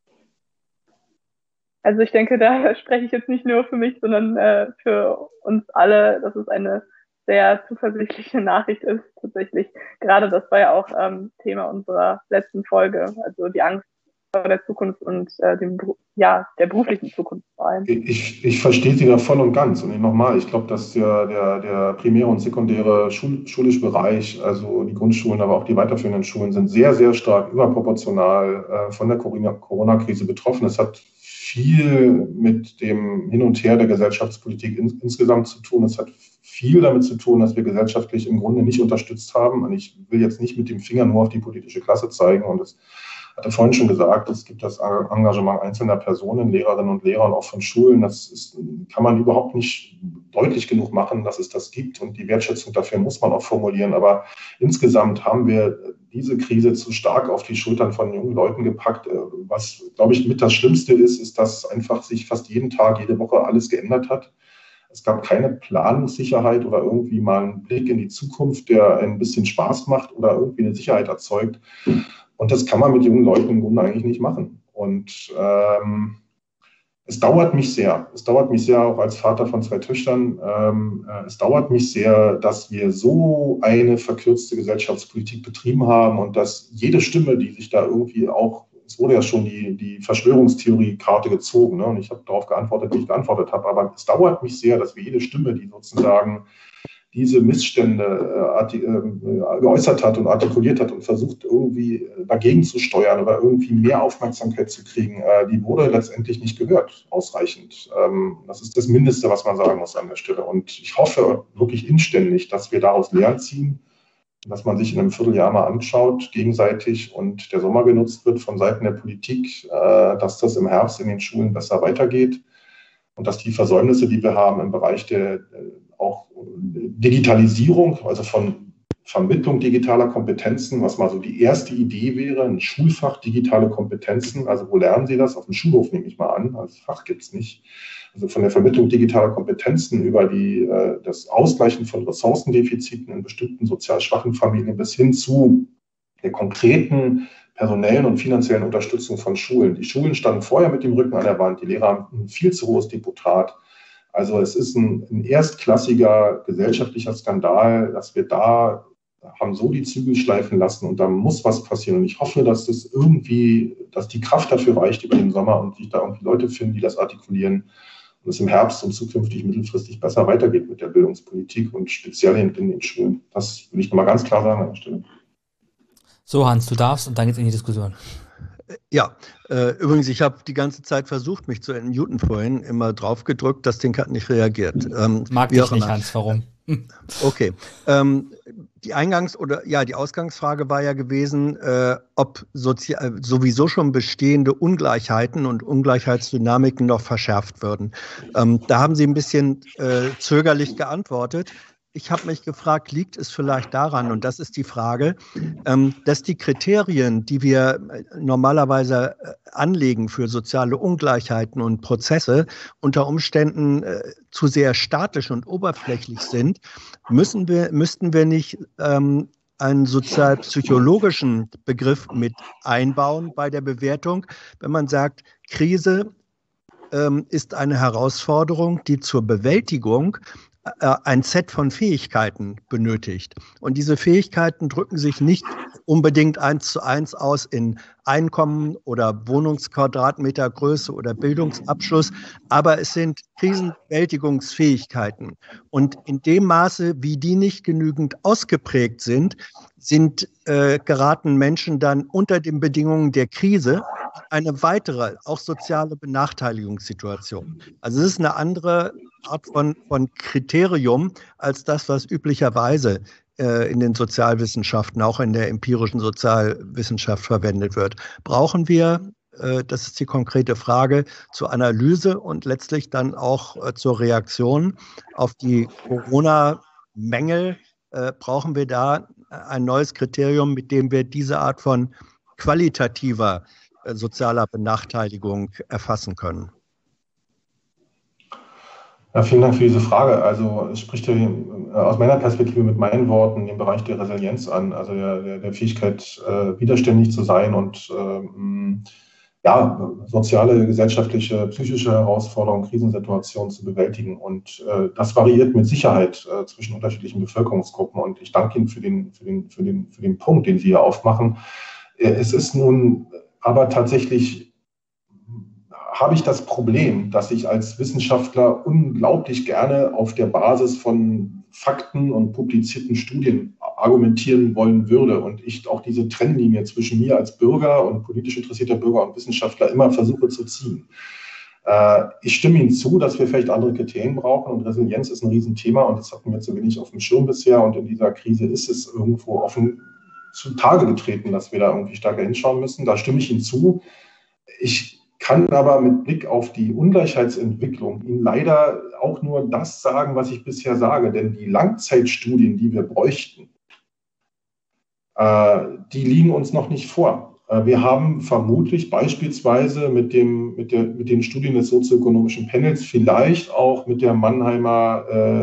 Also ich denke, da spreche ich jetzt nicht nur für mich, sondern für uns alle, dass es eine sehr zuversichtliche Nachricht ist, tatsächlich. Gerade das war ja auch Thema unserer letzten Folge, also die Angst vor der Zukunft und der beruflichen Zukunft vor allem. Ich verstehe Sie da voll und ganz. Und nochmal, ich glaube, dass der primäre und sekundäre schulische Bereich, also die Grundschulen, aber auch die weiterführenden Schulen, sind sehr, sehr stark überproportional von der Corona-Krise betroffen. Es hat viel mit dem Hin und Her der Gesellschaftspolitik insgesamt zu tun. Es hat viel damit zu tun, dass wir gesellschaftlich im Grunde nicht unterstützt haben. Und ich will jetzt nicht mit dem Finger nur auf die politische Klasse zeigen. Und das hatte vorhin schon gesagt, es gibt das Engagement einzelner Personen, Lehrerinnen und Lehrer und auch von Schulen. Kann man überhaupt nicht deutlich genug machen, dass es das gibt. Und die Wertschätzung dafür muss man auch formulieren. Aber insgesamt haben wir diese Krise zu stark auf die Schultern von jungen Leuten gepackt. Was, glaube ich, mit das Schlimmste ist, dass einfach sich fast jeden Tag, jede Woche alles geändert hat. Es gab keine Planungssicherheit oder irgendwie mal einen Blick in die Zukunft, der ein bisschen Spaß macht oder irgendwie eine Sicherheit erzeugt. Und das kann man mit jungen Leuten im Grunde eigentlich nicht machen. Und es dauert mich sehr auch als Vater von 2 Töchtern, es dauert mich sehr, dass wir so eine verkürzte Gesellschaftspolitik betrieben haben und dass jede Stimme, die sich da irgendwie auch, es wurde ja schon die Verschwörungstheorie-Karte gezogen, ne? Und ich habe darauf geantwortet, wie ich geantwortet habe, aber es dauert mich sehr, dass wir jede Stimme, die sozusagen diese Missstände geäußert hat und artikuliert hat und versucht irgendwie dagegen zu steuern oder irgendwie mehr Aufmerksamkeit zu kriegen, die wurde letztendlich nicht gehört, ausreichend. Das ist das Mindeste, was man sagen muss an der Stelle. Und ich hoffe wirklich inständig, dass wir daraus Lehren ziehen, dass man sich in einem Vierteljahr mal anschaut, gegenseitig und der Sommer genutzt wird von Seiten der Politik, dass das im Herbst in den Schulen besser weitergeht und dass die Versäumnisse, die wir haben im Bereich der auch Digitalisierung, also von Vermittlung digitaler Kompetenzen, was mal so die erste Idee wäre, ein Schulfach digitale Kompetenzen. Also wo lernen Sie das? Auf dem Schulhof nehme ich mal an, als Fach gibt es nicht. Also von der Vermittlung digitaler Kompetenzen über das Ausgleichen von Ressourcendefiziten in bestimmten sozial schwachen Familien bis hin zu der konkreten personellen und finanziellen Unterstützung von Schulen. Die Schulen standen vorher mit dem Rücken an der Wand, die Lehrer haben ein viel zu hohes Deputat. Also es ist ein erstklassiger gesellschaftlicher Skandal, dass wir da haben so die Zügel schleifen lassen und da muss was passieren. Und ich hoffe, dass die Kraft dafür reicht über den Sommer und sich da irgendwie Leute finden, die das artikulieren und es im Herbst und zukünftig mittelfristig besser weitergeht mit der Bildungspolitik und speziell in den Schulen. Das will ich nochmal ganz klar sagen an der Stelle. So, Hans, du darfst und dann geht's in die Diskussion. Ja, übrigens, ich habe die ganze Zeit versucht, mich zu entmuten vorhin, immer drauf gedrückt, das Ding hat nicht reagiert. Mag ich nicht, Hans, warum? Okay. Die Ausgangsfrage war ja gewesen, ob sowieso schon bestehende Ungleichheiten und Ungleichheitsdynamiken noch verschärft würden. Da haben Sie ein bisschen zögerlich geantwortet. Ich habe mich gefragt, liegt es vielleicht daran, und das ist die Frage, dass die Kriterien, die wir normalerweise anlegen für soziale Ungleichheiten und Prozesse, unter Umständen zu sehr statisch und oberflächlich sind, müssten wir nicht einen sozialpsychologischen Begriff mit einbauen bei der Bewertung, wenn man sagt, Krise ist eine Herausforderung, die zur Bewältigung ein Set von Fähigkeiten benötigt. Und diese Fähigkeiten drücken sich nicht unbedingt 1:1 aus in Einkommen oder Wohnungsquadratmetergröße oder Bildungsabschluss, aber es sind Krisenbewältigungsfähigkeiten. Und in dem Maße, wie die nicht genügend ausgeprägt sind, geraten Menschen dann unter den Bedingungen der Krise eine weitere, auch soziale Benachteiligungssituation. Also es ist eine andere Art von Kriterium als das, was üblicherweise in den Sozialwissenschaften, auch in der empirischen Sozialwissenschaft verwendet wird. Brauchen wir, das ist die konkrete Frage, zur Analyse und letztlich dann auch zur Reaktion auf die Corona-Mängel, brauchen wir da ein neues Kriterium, mit dem wir diese Art von qualitativer sozialer Benachteiligung erfassen können? Ja, vielen Dank für diese Frage. Also es spricht ja aus meiner Perspektive mit meinen Worten den Bereich der Resilienz an, also der Fähigkeit, widerständig zu sein und soziale, gesellschaftliche, psychische Herausforderungen, Krisensituationen zu bewältigen. Und das variiert mit Sicherheit zwischen unterschiedlichen Bevölkerungsgruppen. Und ich danke Ihnen für den Punkt, den Sie hier aufmachen. Es ist nun aber tatsächlich, habe ich das Problem, dass ich als Wissenschaftler unglaublich gerne auf der Basis von Fakten und publizierten Studien argumentieren wollen würde und ich auch diese Trennlinie zwischen mir als Bürger und politisch interessierter Bürger und Wissenschaftler immer versuche zu ziehen. Ich stimme Ihnen zu, dass wir vielleicht andere Kriterien brauchen und Resilienz ist ein Riesenthema und das hatten wir zu wenig auf dem Schirm bisher und in dieser Krise ist es irgendwo offen zutage getreten, dass wir da irgendwie stärker hinschauen müssen. Da stimme ich Ihnen zu. Ich kann aber mit Blick auf die Ungleichheitsentwicklung Ihnen leider auch nur das sagen, was ich bisher sage. Denn die Langzeitstudien, die wir bräuchten, die liegen uns noch nicht vor. Wir haben vermutlich beispielsweise mit den Studien des sozioökonomischen Panels, vielleicht auch mit der Mannheimer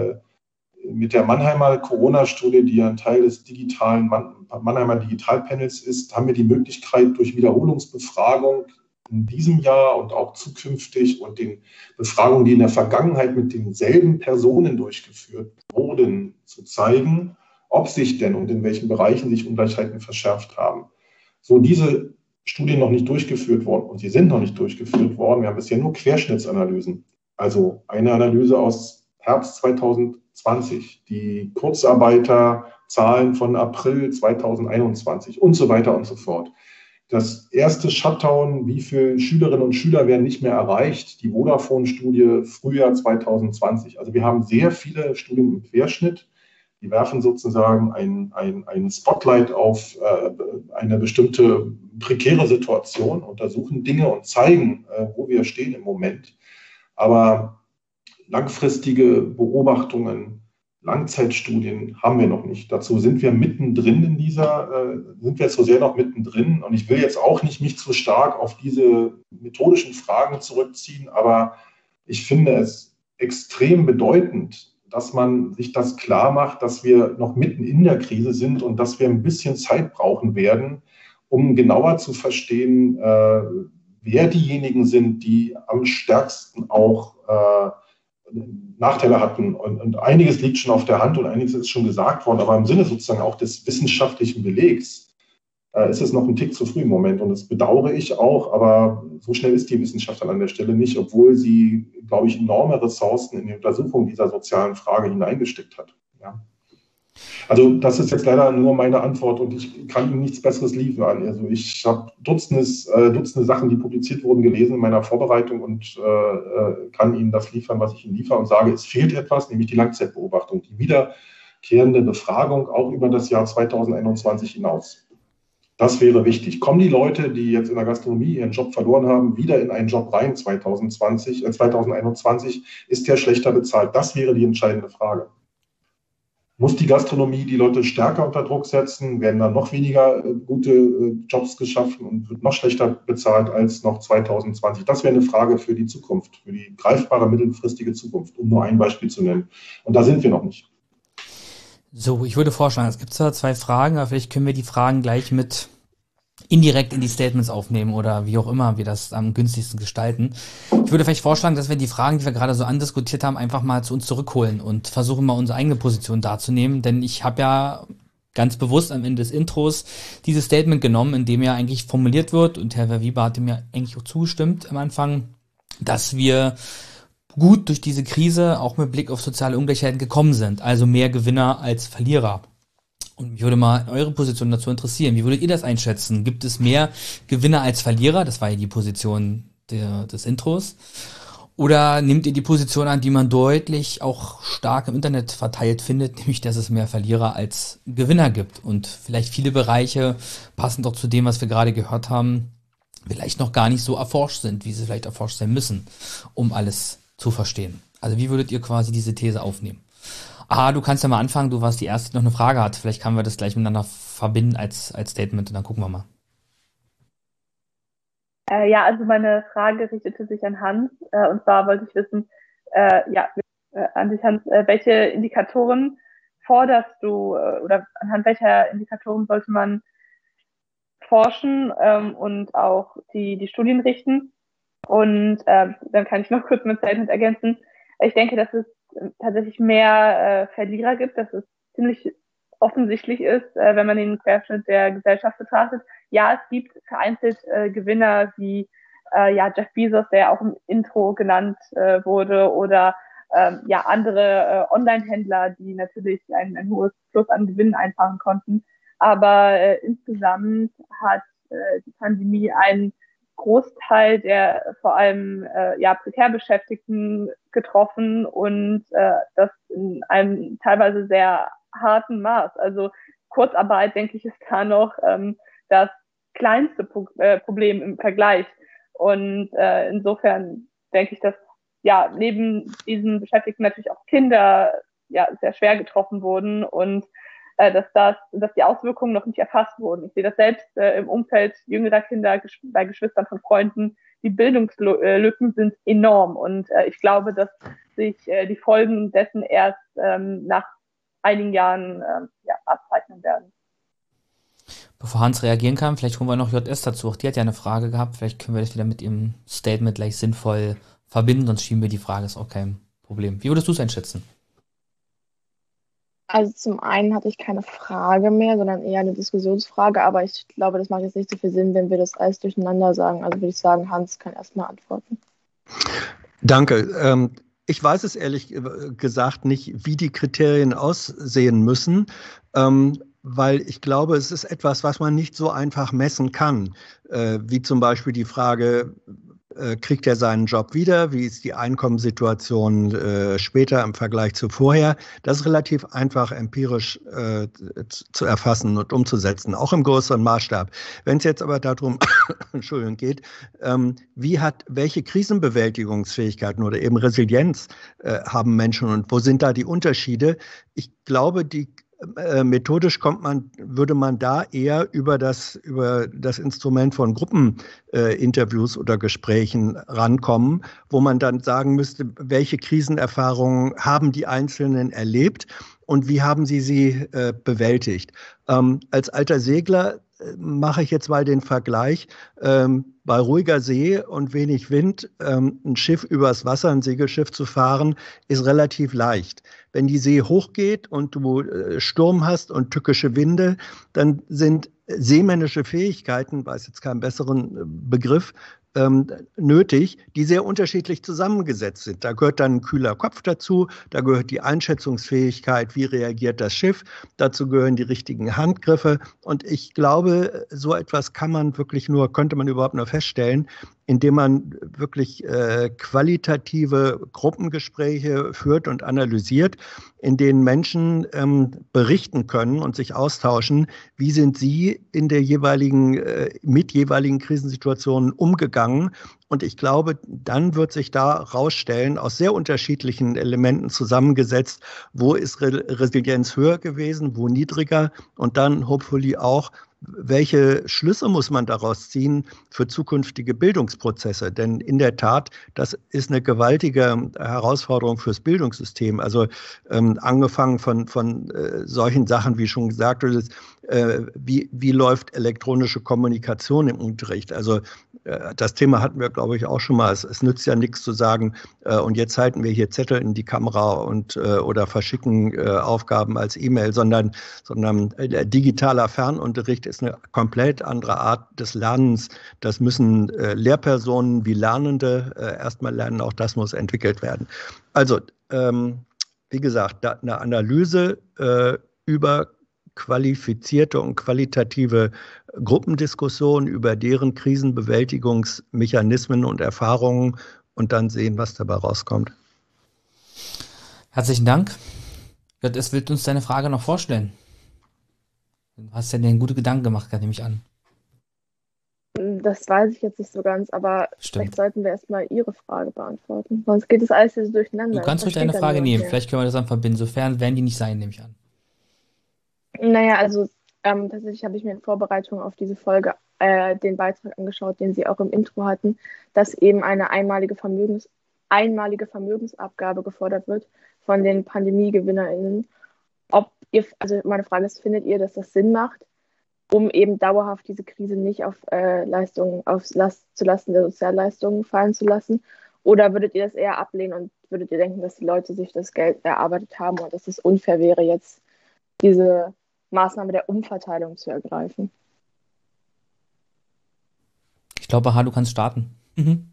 Corona-Studie, die ja ein Teil des Mannheimer Digitalpanels ist, haben wir die Möglichkeit, durch Wiederholungsbefragung in diesem Jahr und auch zukünftig und den Befragungen, die in der Vergangenheit mit denselben Personen durchgeführt wurden, zu zeigen, ob sich denn und in welchen Bereichen sich Ungleichheiten verschärft haben. So diese Studien noch nicht durchgeführt worden und sie sind noch nicht durchgeführt worden. Wir haben bisher nur Querschnittsanalysen. Also eine Analyse aus Herbst 2020, die Kurzarbeiterzahlen von April 2021 und so weiter und so fort. Das erste Shutdown, wie viele Schülerinnen und Schüler werden nicht mehr erreicht, die Vodafone-Studie Frühjahr 2020. Also wir haben sehr viele Studien im Querschnitt, die werfen sozusagen ein Spotlight auf eine bestimmte prekäre Situation, untersuchen Dinge und zeigen, wo wir stehen im Moment. Aber langfristige Beobachtungen, Langzeitstudien haben wir noch nicht. Dazu sind wir mittendrin sind wir so sehr noch mittendrin. Und ich will jetzt auch nicht mich zu stark auf diese methodischen Fragen zurückziehen, aber ich finde es extrem bedeutend, dass man sich das klar macht, dass wir noch mitten in der Krise sind und dass wir ein bisschen Zeit brauchen werden, um genauer zu verstehen, wer diejenigen sind, die am stärksten auch Nachteile hatten. Und einiges liegt schon auf der Hand und einiges ist schon gesagt worden, aber im Sinne sozusagen auch des wissenschaftlichen Belegs ist es noch ein Tick zu früh im Moment. Und das bedauere ich auch, aber so schnell ist die Wissenschaft dann an der Stelle nicht, obwohl sie, glaube ich, enorme Ressourcen in die Untersuchung dieser sozialen Frage hineingesteckt hat. Ja. Also das ist jetzt leider nur meine Antwort und ich kann Ihnen nichts Besseres liefern. Also ich habe Dutzende Sachen, die publiziert wurden, gelesen in meiner Vorbereitung und kann Ihnen das liefern, was ich Ihnen liefere und sage, es fehlt etwas, nämlich die Langzeitbeobachtung, die wiederkehrende Befragung auch über das Jahr 2021 hinaus. Das wäre wichtig. Kommen die Leute, die jetzt in der Gastronomie ihren Job verloren haben, wieder in einen Job rein 2021? Ist der schlechter bezahlt? Das wäre die entscheidende Frage. Muss die Gastronomie die Leute stärker unter Druck setzen? Werden dann noch weniger gute Jobs geschaffen und wird noch schlechter bezahlt als noch 2020? Das wäre eine Frage für die Zukunft, für die greifbare mittelfristige Zukunft, um nur ein Beispiel zu nennen. Und da sind wir noch nicht. So, ich würde vorschlagen, es gibt zwar 2 Fragen, aber vielleicht können wir die Fragen gleich mit indirekt in die Statements aufnehmen oder wie auch immer wir das am günstigsten gestalten. Ich würde vielleicht vorschlagen, dass wir die Fragen, die wir gerade so andiskutiert haben, einfach mal zu uns zurückholen und versuchen mal unsere eigene Position darzunehmen, denn ich habe ja ganz bewusst am Ende des Intros dieses Statement genommen, in dem ja eigentlich formuliert wird, und Herr Verweber hatte mir eigentlich auch zugestimmt am Anfang, dass wir gut durch diese Krise auch mit Blick auf soziale Ungleichheiten gekommen sind, also mehr Gewinner als Verlierer. Und mich würde mal eure Position dazu interessieren. Wie würdet ihr das einschätzen? Gibt es mehr Gewinner als Verlierer? Das war ja die Position des Intros. Oder nehmt ihr die Position an, die man deutlich auch stark im Internet verteilt findet, nämlich dass es mehr Verlierer als Gewinner gibt und vielleicht viele Bereiche, passend auch zu dem, was wir gerade gehört haben, vielleicht noch gar nicht so erforscht sind, wie sie vielleicht erforscht sein müssen, um alles zu verstehen. Also wie würdet ihr quasi diese These aufnehmen? Du kannst ja mal anfangen, du warst die Erste, die noch eine Frage hat. Vielleicht können wir das gleich miteinander verbinden als Statement und dann gucken wir mal. Ja, also meine Frage richtete sich an Hans und zwar wollte ich wissen, an dich Hans, welche Indikatoren forderst du oder anhand welcher Indikatoren sollte man forschen und auch die Studien richten? Und dann kann ich noch kurz mein Statement ergänzen. Ich denke, dass es tatsächlich mehr Verlierer gibt, dass es ziemlich offensichtlich ist, wenn man den Querschnitt der Gesellschaft betrachtet. Ja, es gibt vereinzelt Gewinner wie Jeff Bezos, der auch im Intro genannt wurde, oder andere Online-Händler, die natürlich ein hohes Plus an Gewinnen einfahren konnten. Aber insgesamt hat die Pandemie einen Großteil der vor allem prekär Beschäftigten getroffen und das in einem teilweise sehr harten Maß. Also Kurzarbeit, denke ich, ist da noch das kleinste Problem im Vergleich. Und insofern denke ich, dass neben diesen Beschäftigten natürlich auch Kinder sehr schwer getroffen wurden und dass die Auswirkungen noch nicht erfasst wurden. Ich sehe das selbst im Umfeld jüngerer Kinder, bei Geschwistern von Freunden. Die Bildungslücken sind enorm und ich glaube, dass sich die Folgen dessen erst nach einigen Jahren abzeichnen werden. Bevor Hans reagieren kann, vielleicht holen wir noch JS dazu. Auch die hat ja eine Frage gehabt. Vielleicht können wir das wieder mit ihrem Statement gleich sinnvoll verbinden, sonst schieben wir die Frage, ist auch kein Problem. Wie würdest du es einschätzen? Also zum einen hatte ich keine Frage mehr, sondern eher eine Diskussionsfrage, aber ich glaube, das macht jetzt nicht so viel Sinn, wenn wir das alles durcheinander sagen. Also würde ich sagen, Hans kann erstmal antworten. Danke. Ich weiß es ehrlich gesagt nicht, wie die Kriterien aussehen müssen, weil ich glaube, es ist etwas, was man nicht so einfach messen kann, wie zum Beispiel die Frage, kriegt er seinen Job wieder? Wie ist die Einkommenssituation später im Vergleich zu vorher? Das ist relativ einfach empirisch zu erfassen und umzusetzen, auch im größeren Maßstab. Wenn es jetzt aber darum geht, welche Krisenbewältigungsfähigkeiten oder eben Resilienz haben Menschen und wo sind da die Unterschiede? Ich glaube, methodisch würde man da eher über das Instrument von Gruppeninterviews oder Gesprächen rankommen, wo man dann sagen müsste, welche Krisenerfahrungen haben die Einzelnen erlebt und wie haben Sie bewältigt? Als alter Segler mache ich jetzt mal den Vergleich. Bei ruhiger See und wenig Wind ein Schiff übers Wasser, ein Segelschiff zu fahren, ist relativ leicht. Wenn die See hochgeht und du Sturm hast und tückische Winde, dann sind seemännische Fähigkeiten, weiß jetzt keinen besseren Begriff, nötig, die sehr unterschiedlich zusammengesetzt sind. Da gehört dann ein kühler Kopf dazu, da gehört die Einschätzungsfähigkeit, wie reagiert das Schiff, dazu gehören die richtigen Handgriffe. Und ich glaube, so etwas könnte man überhaupt nur feststellen, indem man wirklich qualitative Gruppengespräche führt und analysiert, in denen Menschen berichten können und sich austauschen, wie sind sie in der mit jeweiligen Krisensituationen umgegangen. Und ich glaube, dann wird sich da rausstellen, aus sehr unterschiedlichen Elementen zusammengesetzt, wo ist Resilienz höher gewesen, wo niedriger, und dann hopefully auch, welche Schlüsse muss man daraus ziehen für zukünftige Bildungsprozesse? Denn in der Tat, das ist eine gewaltige Herausforderung fürs Bildungssystem. Also angefangen von solchen Sachen, wie schon gesagt wurde, wie läuft elektronische Kommunikation im Unterricht? Also das Thema hatten wir, glaube ich, auch schon mal. Es nützt ja nichts zu sagen, und jetzt halten wir hier Zettel in die Kamera oder verschicken Aufgaben als E-Mail, sondern digitaler Fernunterricht ist eine komplett andere Art des Lernens. Das müssen Lehrpersonen wie Lernende erstmal lernen. Auch das muss entwickelt werden. Also, wie gesagt, eine Analyse über qualifizierte und qualitative Gruppendiskussionen über deren Krisenbewältigungsmechanismen und Erfahrungen und dann sehen, was dabei rauskommt. Herzlichen Dank. Es wird uns deine Frage noch vorstellen. Du hast ja dir gute Gedanken gemacht, nehme ich an. Das weiß ich jetzt nicht so ganz, aber vielleicht sollten wir erstmal Ihre Frage beantworten. Sonst geht es alles hier so durcheinander. Du kannst ruhig deine Frage nehmen. Vielleicht können wir das dann verbinden. Sofern werden die nicht sein, nehme ich an. Naja, also tatsächlich habe ich mir in Vorbereitung auf diese Folge den Beitrag angeschaut, den Sie auch im Intro hatten, dass eben eine einmalige Vermögensabgabe gefordert wird von den PandemiegewinnerInnen. Also meine Frage ist, findet ihr, dass das Sinn macht, um eben dauerhaft diese Krise nicht auf zulasten der Sozialleistungen fallen zu lassen? Oder würdet ihr das eher ablehnen und würdet ihr denken, dass die Leute sich das Geld erarbeitet haben und dass es unfair wäre, jetzt diese Maßnahme der Umverteilung zu ergreifen? Ich glaube, du kannst starten. Mhm.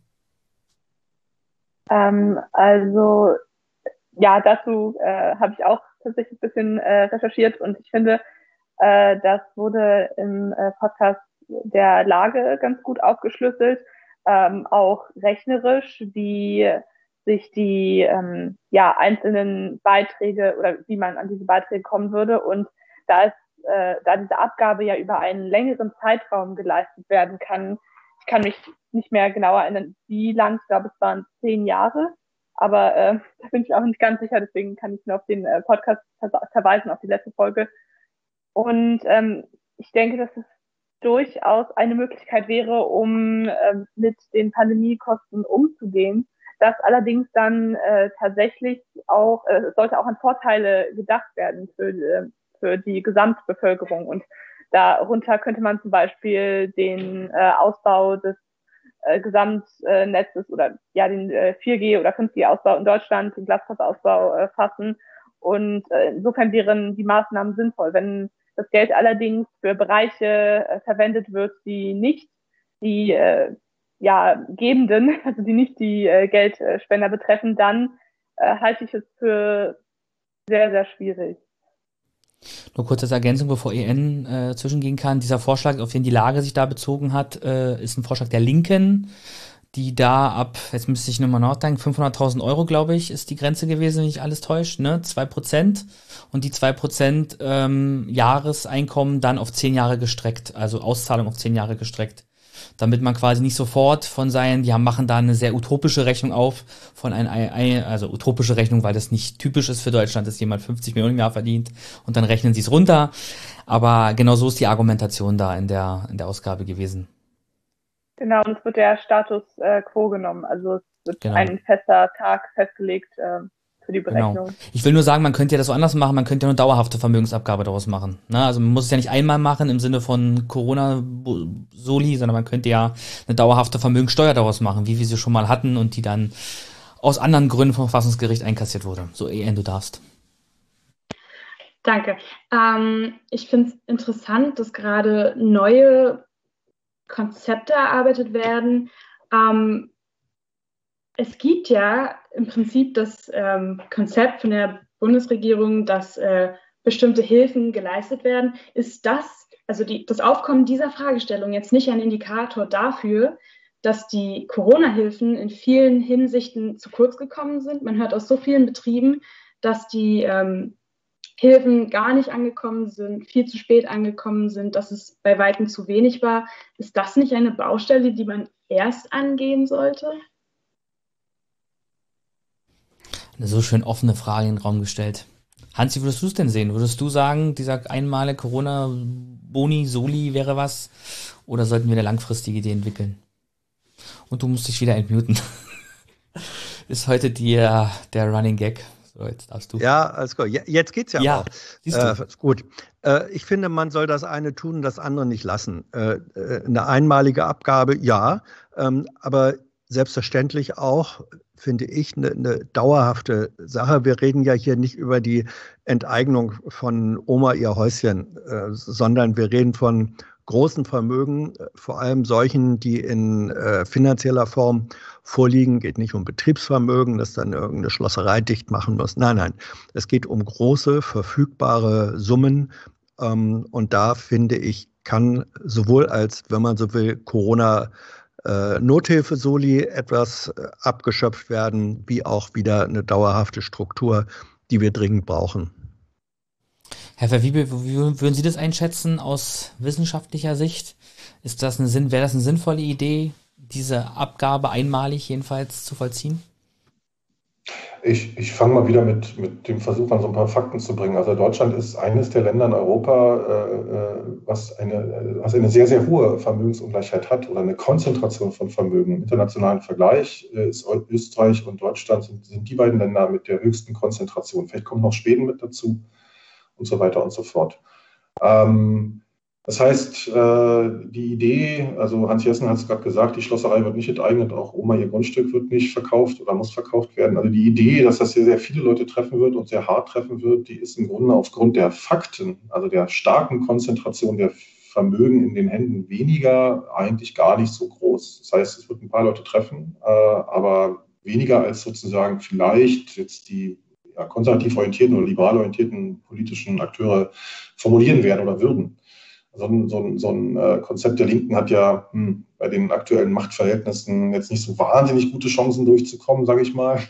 Also, ja, dazu habe ich auch tatsächlich ein bisschen recherchiert und ich finde, das wurde im Podcast der Lage ganz gut aufgeschlüsselt, auch rechnerisch, wie sich die einzelnen Beiträge oder wie man an diese Beiträge kommen würde. Und da diese Abgabe ja über einen längeren Zeitraum geleistet werden kann, ich kann mich nicht mehr genau erinnern, wie lang, ich glaube, es waren 10 Jahre, aber da bin ich auch nicht ganz sicher, deswegen kann ich nur auf den Podcast verweisen, auf die letzte Folge. Und ich denke, dass es durchaus eine Möglichkeit wäre, um mit den Pandemiekosten umzugehen. Das allerdings dann tatsächlich auch, sollte auch an Vorteile gedacht werden für die Gesamtbevölkerung. Und darunter könnte man zum Beispiel den Ausbau des Gesamtnetzes oder den 4G- oder 5G-Ausbau in Deutschland, den Glasfaserausbau fassen. Und insofern wären die Maßnahmen sinnvoll. Wenn das Geld allerdings für Bereiche verwendet wird, die nicht die Gebenden, also die nicht die Geldspender betreffen, dann halte ich es für sehr, sehr schwierig. Nur kurz als Ergänzung, bevor EN zwischengehen kann. Dieser Vorschlag, auf den die Lage sich da bezogen hat, ist ein Vorschlag der Linken, die da ab, jetzt müsste ich nochmal nachdenken, 500.000 Euro, glaube ich, ist die Grenze gewesen, wenn nicht alles täuscht, ne? 2%. Und die 2% Jahreseinkommen dann auf 10 Jahre gestreckt, also Auszahlung auf 10 Jahre gestreckt. Damit man quasi nicht sofort machen da eine sehr utopische Rechnung auf, also utopische Rechnung, weil das nicht typisch ist für Deutschland, dass jemand 50 Millionen im Jahr verdient und dann rechnen sie es runter. Aber genau so ist die Argumentation da in der Ausgabe gewesen. Genau, und es wird der Status quo genommen. Also es wird ein fester Tag festgelegt, für die Berechnung. Genau. Ich will nur sagen, man könnte ja das so anders machen, man könnte ja eine dauerhafte Vermögensabgabe daraus machen. Ne? Also man muss es ja nicht einmal machen im Sinne von Corona-Soli, sondern man könnte ja eine dauerhafte Vermögenssteuer daraus machen, wie wir sie schon mal hatten und die dann aus anderen Gründen vom Verfassungsgericht einkassiert wurde. So, EN, du darfst. Danke. Ich finde es interessant, dass gerade neue Konzepte erarbeitet werden. Es gibt ja im Prinzip das Konzept von der Bundesregierung, dass bestimmte Hilfen geleistet werden. Ist das, also das Aufkommen dieser Fragestellung jetzt nicht ein Indikator dafür, dass die Corona-Hilfen in vielen Hinsichten zu kurz gekommen sind? Man hört aus so vielen Betrieben, dass die Hilfen gar nicht angekommen sind, viel zu spät angekommen sind, dass es bei weitem zu wenig war. Ist das nicht eine Baustelle, die man erst angehen sollte? Eine so schön offene Frage in den Raum gestellt. Hans, wie würdest du es denn sehen? Würdest du sagen, dieser einmalige Corona-Boni, Soli wäre was? Oder sollten wir eine langfristige Idee entwickeln? Und du musst dich wieder entmuten. Ist heute der Running Gag. So, jetzt darfst du. Ja, alles gut. Jetzt geht's ja auch. Siehst du. Gut. Ich finde, man soll das eine tun, das andere nicht lassen. Eine einmalige Abgabe, ja, aber selbstverständlich auch, finde ich, eine dauerhafte Sache. Wir reden ja hier nicht über die Enteignung von Oma ihr Häuschen, sondern wir reden von großen Vermögen, vor allem solchen, die in finanzieller Form vorliegen. Geht nicht um Betriebsvermögen, das dann irgendeine Schlosserei dicht machen muss. Nein. Es geht um große, verfügbare Summen. Und da, finde ich, kann sowohl als, wenn man so will, Nothilfe-Soli etwas abgeschöpft werden, wie auch wieder eine dauerhafte Struktur, die wir dringend brauchen. Herr Verwiebel, wie würden Sie das einschätzen aus wissenschaftlicher Sicht? Wäre das eine sinnvolle Idee, diese Abgabe einmalig jedenfalls zu vollziehen? Ich fange mal wieder mit dem Versuch an, so ein paar Fakten zu bringen. Also Deutschland ist eines der Länder in Europa, was eine sehr, sehr hohe Vermögensungleichheit hat oder eine Konzentration von Vermögen. Im internationalen Vergleich ist Österreich und Deutschland sind die beiden Länder mit der höchsten Konzentration. Vielleicht kommt noch Schweden mit dazu und so weiter und so fort. Das heißt, die Idee, also Hans Jessen hat es gerade gesagt, die Schlosserei wird nicht enteignet, auch Oma ihr Grundstück wird nicht verkauft oder muss verkauft werden. Also die Idee, dass das sehr, sehr viele Leute treffen wird und sehr hart treffen wird, die ist im Grunde aufgrund der Fakten, also der starken Konzentration der Vermögen in den Händen weniger, eigentlich gar nicht so groß. Das heißt, es wird ein paar Leute treffen, aber weniger als sozusagen vielleicht jetzt die konservativ orientierten oder liberal orientierten politischen Akteure formulieren werden oder würden. So ein Konzept der Linken hat ja bei den aktuellen Machtverhältnissen jetzt nicht so wahnsinnig gute Chancen durchzukommen, sage ich mal.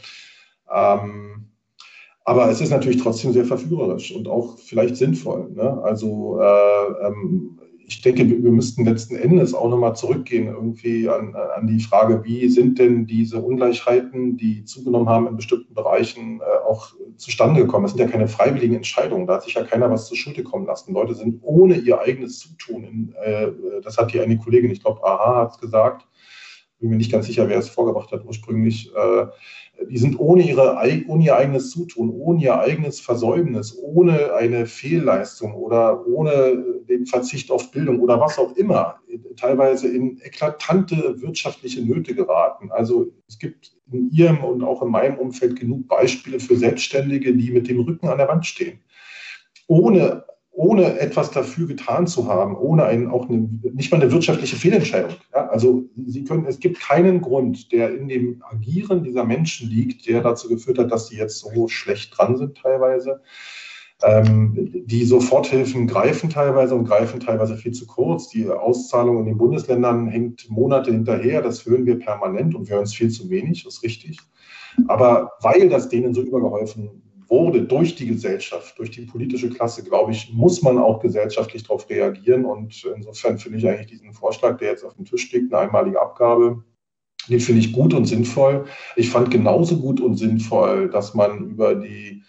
Aber es ist natürlich trotzdem sehr verführerisch und auch vielleicht sinnvoll. Ne? Also ich denke, wir müssten letzten Endes auch nochmal zurückgehen irgendwie an die Frage, wie sind denn diese Ungleichheiten, die zugenommen haben in bestimmten Bereichen, auch zustande gekommen. Das sind ja keine freiwilligen Entscheidungen, da hat sich ja keiner was zur Schulde kommen lassen. Leute sind ohne ihr eigenes Zutun, das hat hier eine Kollegin, ich glaube, AHA hat es gesagt, bin mir nicht ganz sicher, wer es vorgebracht hat ursprünglich, die sind ohne ihr eigenes Zutun, ohne ihr eigenes Versäumnis, ohne eine Fehlleistung oder ohne den Verzicht auf Bildung oder was auch immer, teilweise in eklatante wirtschaftliche Nöte geraten. Also es gibt in Ihrem und auch in meinem Umfeld genug Beispiele für Selbstständige, die mit dem Rücken an der Wand stehen. Ohne etwas dafür getan zu haben, nicht mal eine wirtschaftliche Fehlentscheidung. Ja? Also es gibt keinen Grund, der in dem Agieren dieser Menschen liegt, der dazu geführt hat, dass sie jetzt so schlecht dran sind teilweise. Die Soforthilfen greifen teilweise viel zu kurz. Die Auszahlung in den Bundesländern hängt Monate hinterher. Das hören wir permanent und wir hören es viel zu wenig, das ist richtig. Aber weil das denen so übergeholfen wurde durch die Gesellschaft, durch die politische Klasse, glaube ich, muss man auch gesellschaftlich darauf reagieren. Und insofern finde ich eigentlich diesen Vorschlag, der jetzt auf dem Tisch liegt, eine einmalige Abgabe, den finde ich gut und sinnvoll. Ich fand genauso gut und sinnvoll, dass man über die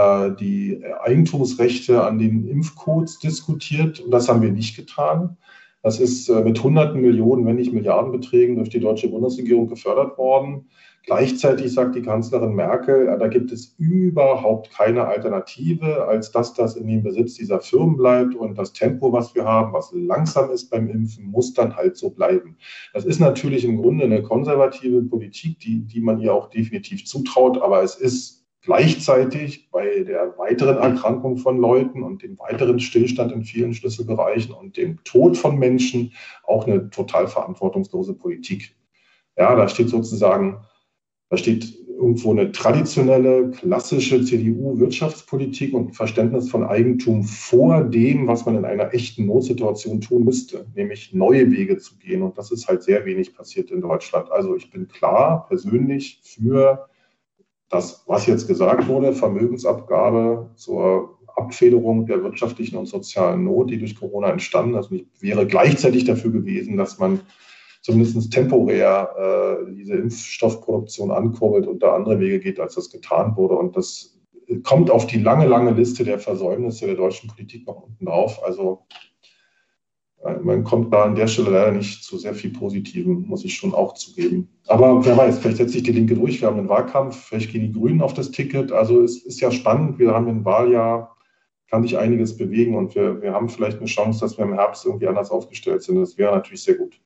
Eigentumsrechte an den Impfcodes diskutiert. Und das haben wir nicht getan. Das ist mit Hunderten Millionen, wenn nicht Milliardenbeträgen durch die deutsche Bundesregierung gefördert worden. Gleichzeitig sagt die Kanzlerin Merkel, da gibt es überhaupt keine Alternative, als dass das in dem Besitz dieser Firmen bleibt und das Tempo, was wir haben, was langsam ist beim Impfen, muss dann halt so bleiben. Das ist natürlich im Grunde eine konservative Politik, die man ihr auch definitiv zutraut, aber es ist gleichzeitig bei der weiteren Erkrankung von Leuten und dem weiteren Stillstand in vielen Schlüsselbereichen und dem Tod von Menschen auch eine total verantwortungslose Politik. Ja, da steht irgendwo eine traditionelle, klassische CDU-Wirtschaftspolitik und Verständnis von Eigentum vor dem, was man in einer echten Notsituation tun müsste, nämlich neue Wege zu gehen. Und das ist halt sehr wenig passiert in Deutschland. Also ich bin klar persönlich für das, was jetzt gesagt wurde, Vermögensabgabe zur Abfederung der wirtschaftlichen und sozialen Not, die durch Corona entstanden ist. Also ich wäre gleichzeitig dafür gewesen, dass man zumindest temporär diese Impfstoffproduktion ankurbelt und da andere Wege geht, als das getan wurde. Und das kommt auf die lange, lange Liste der Versäumnisse der deutschen Politik noch unten drauf. Also man kommt da an der Stelle leider nicht zu sehr viel Positivem, muss ich schon auch zugeben. Aber wer weiß, vielleicht setzt sich die Linke durch. Wir haben einen Wahlkampf, vielleicht gehen die Grünen auf das Ticket. Also es ist ja spannend. Wir haben ein Wahljahr, kann sich einiges bewegen und wir haben vielleicht eine Chance, dass wir im Herbst irgendwie anders aufgestellt sind. Das wäre natürlich sehr gut.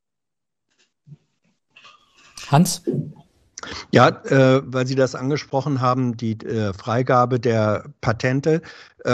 Hans? Ja, weil Sie das angesprochen haben, die Freigabe der Patente.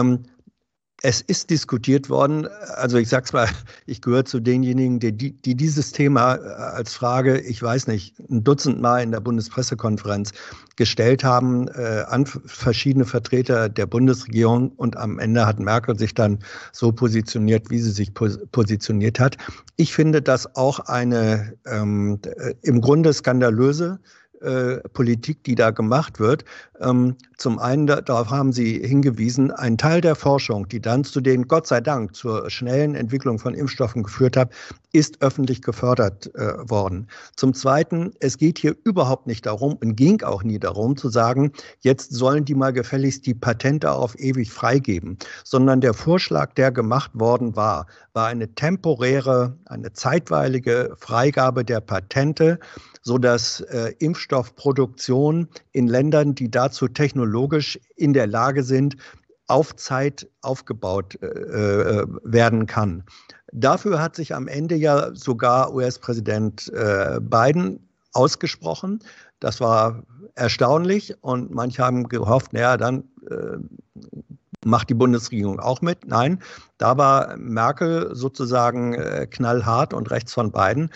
Es ist diskutiert worden, also ich sag's mal, ich gehöre zu denjenigen, die dieses Thema als Frage, ich weiß nicht, ein Dutzend Mal in der Bundespressekonferenz gestellt haben an verschiedene Vertreter der Bundesregierung und am Ende hat Merkel sich dann so positioniert, wie sie sich positioniert hat. Ich finde das auch eine im Grunde skandalöse Politik, die da gemacht wird. Zum einen, darauf haben Sie hingewiesen, ein Teil der Forschung, die dann Gott sei Dank zur schnellen Entwicklung von Impfstoffen geführt hat, ist öffentlich gefördert worden. Zum Zweiten, es geht hier überhaupt nicht darum und ging auch nie darum zu sagen, jetzt sollen die mal gefälligst die Patente auf ewig freigeben, sondern der Vorschlag, der gemacht worden war eine temporäre, eine zeitweilige Freigabe der Patente, sodass Impfstoffproduktion in Ländern, die dazu technologisch in der Lage sind, auf Zeit aufgebaut werden kann. Dafür hat sich am Ende ja sogar US-Präsident Biden ausgesprochen. Das war erstaunlich und manche haben gehofft, naja, dann macht die Bundesregierung auch mit. Nein, da war Merkel sozusagen knallhart und rechts von Biden.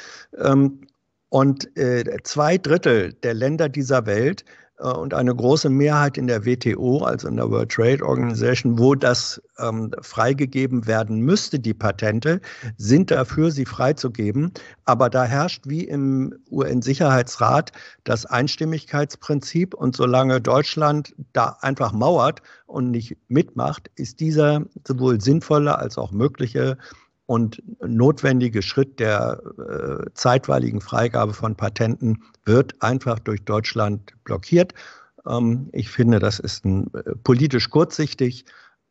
Und 2/3 der Länder dieser Welt und eine große Mehrheit in der WTO, also in der World Trade Organization, wo das freigegeben werden müsste, die Patente, sind dafür, sie freizugeben. Aber da herrscht wie im UN-Sicherheitsrat das Einstimmigkeitsprinzip. Und solange Deutschland da einfach mauert und nicht mitmacht, ist dieser sowohl sinnvolle als auch mögliche und notwendige Schritt der zeitweiligen Freigabe von Patenten wird einfach durch Deutschland blockiert. Ich finde, das ist politisch kurzsichtig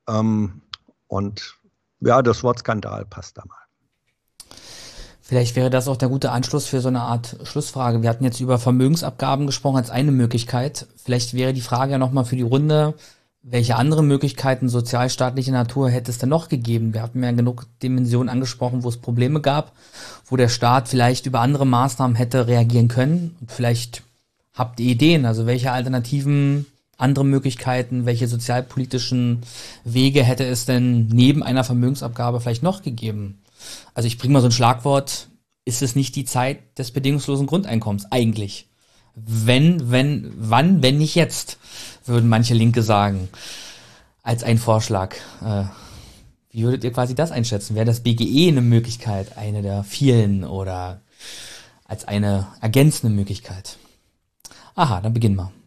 und ja, das Wort Skandal passt da mal. Vielleicht wäre das auch der gute Anschluss für so eine Art Schlussfrage. Wir hatten jetzt über Vermögensabgaben gesprochen als eine Möglichkeit. Vielleicht wäre die Frage ja nochmal für die Runde, welche andere Möglichkeiten sozialstaatlicher Natur hätte es denn noch gegeben? Wir hatten ja genug Dimensionen angesprochen, wo es Probleme gab, wo der Staat vielleicht über andere Maßnahmen hätte reagieren können. Und vielleicht habt ihr Ideen, also welche alternativen, andere Möglichkeiten, welche sozialpolitischen Wege hätte es denn neben einer Vermögensabgabe vielleicht noch gegeben? Also ich bringe mal so ein Schlagwort, ist es nicht die Zeit des bedingungslosen Grundeinkommens eigentlich? Wann, wenn nicht jetzt, würden manche Linke sagen, als ein Vorschlag. Wie würdet ihr quasi das einschätzen? Wäre das BGE eine Möglichkeit, eine der vielen oder als eine ergänzende Möglichkeit? Aha, dann beginnen wir.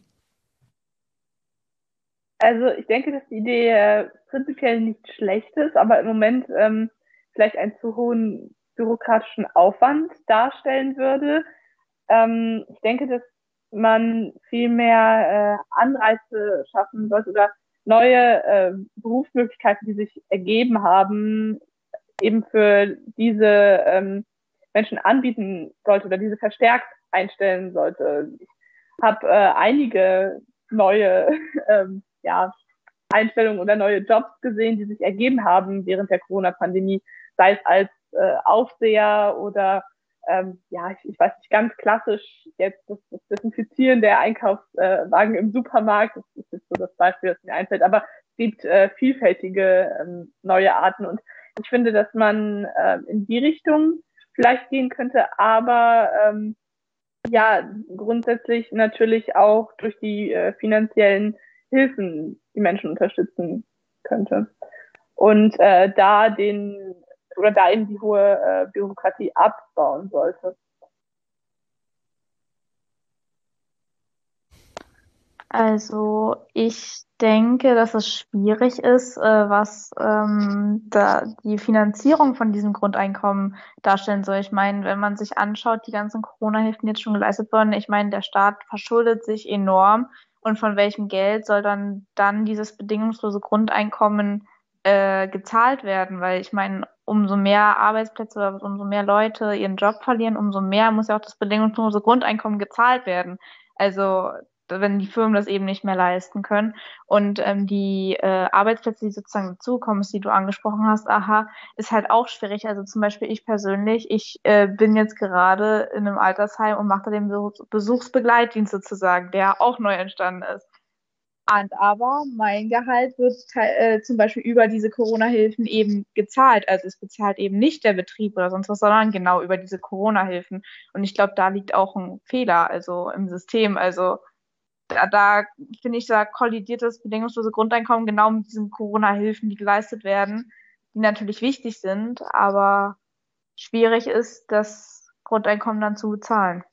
Also ich denke, dass die Idee prinzipiell nicht schlecht ist, aber im Moment vielleicht einen zu hohen bürokratischen Aufwand darstellen würde. Ich denke, dass man viel mehr Anreize schaffen sollte oder neue Berufsmöglichkeiten, die sich ergeben haben, eben für diese Menschen anbieten sollte oder diese verstärkt einstellen sollte. Ich habe einige neue Einstellungen oder neue Jobs gesehen, die sich ergeben haben während der Corona-Pandemie, sei es als Aufseher oder ich weiß nicht, ganz klassisch jetzt das Desinfizieren der Einkaufswagen im Supermarkt. Das ist jetzt so das Beispiel, das mir einfällt. Aber es gibt vielfältige neue Arten. Und ich finde, dass man in die Richtung vielleicht gehen könnte, aber grundsätzlich natürlich auch durch die finanziellen Hilfen die Menschen unterstützen könnte. Und da eben die hohe Bürokratie abbauen sollte. Also ich denke, dass es schwierig ist, was die Finanzierung von diesem Grundeinkommen darstellen soll. Ich meine, wenn man sich anschaut, die ganzen Corona-Hilfen, die jetzt schon geleistet wurden, ich meine, der Staat verschuldet sich enorm. Und von welchem Geld soll dann dieses bedingungslose Grundeinkommen gezahlt werden? Weil ich meine, umso mehr Arbeitsplätze oder umso mehr Leute ihren Job verlieren, umso mehr muss ja auch das bedingungslose Grundeinkommen gezahlt werden. Also wenn die Firmen das eben nicht mehr leisten können. Und die Arbeitsplätze, die sozusagen dazukommen, die du angesprochen hast, ist halt auch schwierig. Also zum Beispiel ich persönlich, ich bin jetzt gerade in einem Altersheim und mache da den Besuchsbegleitdienst sozusagen, der auch neu entstanden ist. Aber mein Gehalt wird zum Beispiel über diese Corona-Hilfen eben gezahlt. Also es bezahlt eben nicht der Betrieb oder sonst was, sondern genau über diese Corona-Hilfen. Und ich glaube, da liegt auch ein Fehler, also im System. Also da finde ich, da kollidiert das bedingungslose Grundeinkommen genau mit diesen Corona-Hilfen, die geleistet werden, die natürlich wichtig sind, aber schwierig ist, das Grundeinkommen dann zu bezahlen.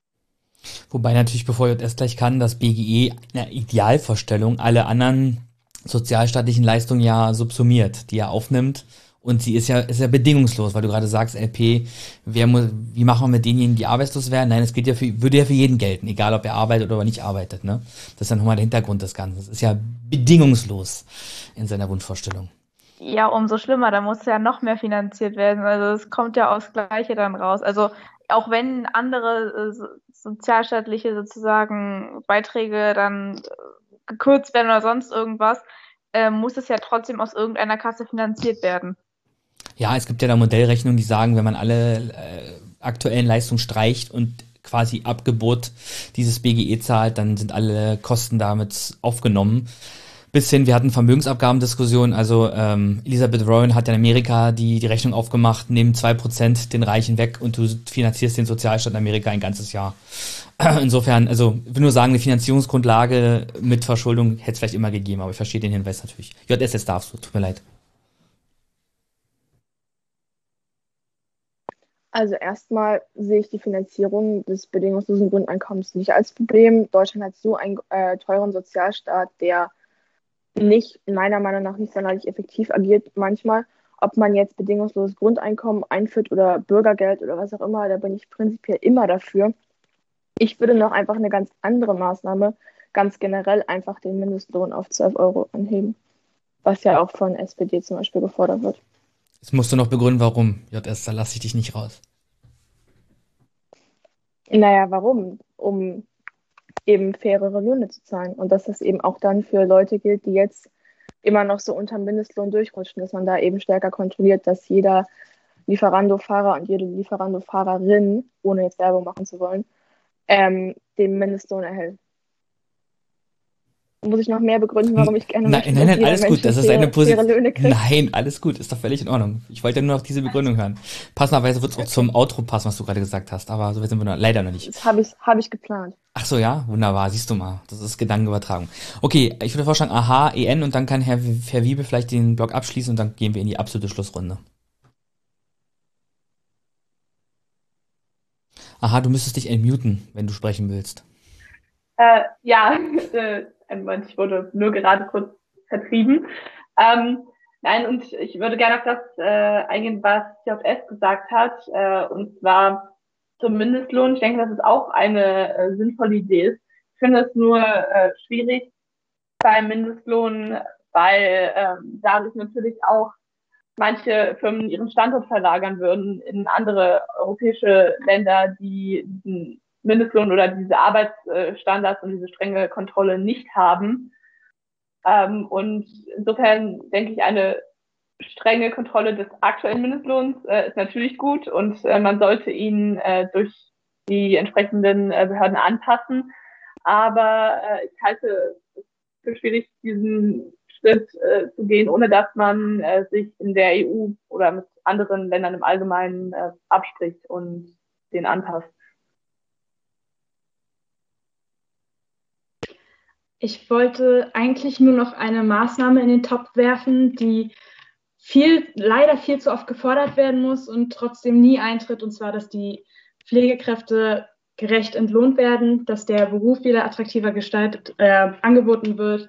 Wobei natürlich, bevor ich das gleich kann, das BGE in der Idealvorstellung alle anderen sozialstaatlichen Leistungen ja subsumiert, die er aufnimmt. Und sie ist ja bedingungslos, weil du gerade sagst, LP, wie machen wir mit denjenigen, die arbeitslos werden? Nein, es würde ja für jeden gelten, egal ob er arbeitet oder nicht arbeitet, ne? Das ist dann nochmal der Hintergrund des Ganzen. Es ist ja bedingungslos in seiner Wunschvorstellung. Ja, umso schlimmer, da muss ja noch mehr finanziert werden. Also es kommt ja aufs Gleiche dann raus. Also auch wenn andere sozialstaatliche sozusagen Beiträge dann gekürzt werden oder sonst irgendwas, muss es ja trotzdem aus irgendeiner Kasse finanziert werden. Ja, es gibt ja da Modellrechnungen, die sagen, wenn man alle aktuellen Leistungen streicht und quasi ab Geburt dieses BGE zahlt, dann sind alle Kosten damit aufgenommen. Bis hin, wir hatten Vermögensabgabendiskussionen, also Elizabeth Warren hat in Amerika die Rechnung aufgemacht, nehmen 2% den Reichen weg und du finanzierst den Sozialstaat in Amerika ein ganzes Jahr. Insofern, also ich will nur sagen, eine Finanzierungsgrundlage mit Verschuldung hätte es vielleicht immer gegeben, aber ich verstehe den Hinweis natürlich. JS, jetzt darfst du, tut mir leid. Also erstmal sehe ich die Finanzierung des bedingungslosen Grundeinkommens nicht als Problem. Deutschland hat so einen teuren Sozialstaat, der nicht, meiner Meinung nach, nicht sonderlich effektiv agiert manchmal. Ob man jetzt bedingungsloses Grundeinkommen einführt oder Bürgergeld oder was auch immer, da bin ich prinzipiell immer dafür. Ich würde noch einfach eine ganz andere Maßnahme, ganz generell einfach den Mindestlohn auf 12 Euro anheben, was ja auch von SPD zum Beispiel gefordert wird. Jetzt musst du noch begründen, warum. JS, da lasse ich dich nicht raus. Naja, warum? Um eben fairere Löhne zu zahlen. Und dass das eben auch dann für Leute gilt, die jetzt immer noch so unter Mindestlohn durchrutschen, dass man da eben stärker kontrolliert, dass jeder Lieferando-Fahrer und jede Lieferando-Fahrerin, ohne jetzt Werbung machen zu wollen, den Mindestlohn erhält. Muss ich noch mehr begründen, warum ich gerne möchte, Nein, alles gut, das ist eine Position. Nein, alles gut, ist doch völlig in Ordnung. Ich wollte nur noch diese Begründung hören. Passenderweise wird es auch zum Outro passen, was du gerade gesagt hast, aber so weit sind wir leider noch nicht. Das habe ich geplant. Ach so, ja, wunderbar, siehst du mal, das ist Gedankenübertragung. Okay, ich würde vorschlagen, EN und dann kann Herr Wiebe vielleicht den Blog abschließen und dann gehen wir in die absolute Schlussrunde. Du müsstest dich entmuten, wenn du sprechen willst. Moment, ich wurde nur gerade kurz vertrieben. Nein, und ich würde gerne auf das eingehen, was JS gesagt hat, und zwar zum Mindestlohn. Ich denke, dass es auch eine sinnvolle Idee ist. Ich finde es nur schwierig beim Mindestlohn, weil dadurch natürlich auch manche Firmen ihren Standort verlagern würden in andere europäische Länder, die diesen Mindestlohn oder diese Arbeitsstandards und diese strenge Kontrolle nicht haben. Und insofern denke ich, eine strenge Kontrolle des aktuellen Mindestlohns ist natürlich gut und man sollte ihn durch die entsprechenden Behörden anpassen. Aber ich halte es für schwierig, diesen Schritt zu gehen, ohne dass man sich in der EU oder mit anderen Ländern im Allgemeinen abspricht und den anpasst. Ich wollte eigentlich nur noch eine Maßnahme in den Topf werfen, die leider viel zu oft gefordert werden muss und trotzdem nie eintritt, und zwar, dass die Pflegekräfte gerecht entlohnt werden, dass der Beruf wieder attraktiver angeboten wird.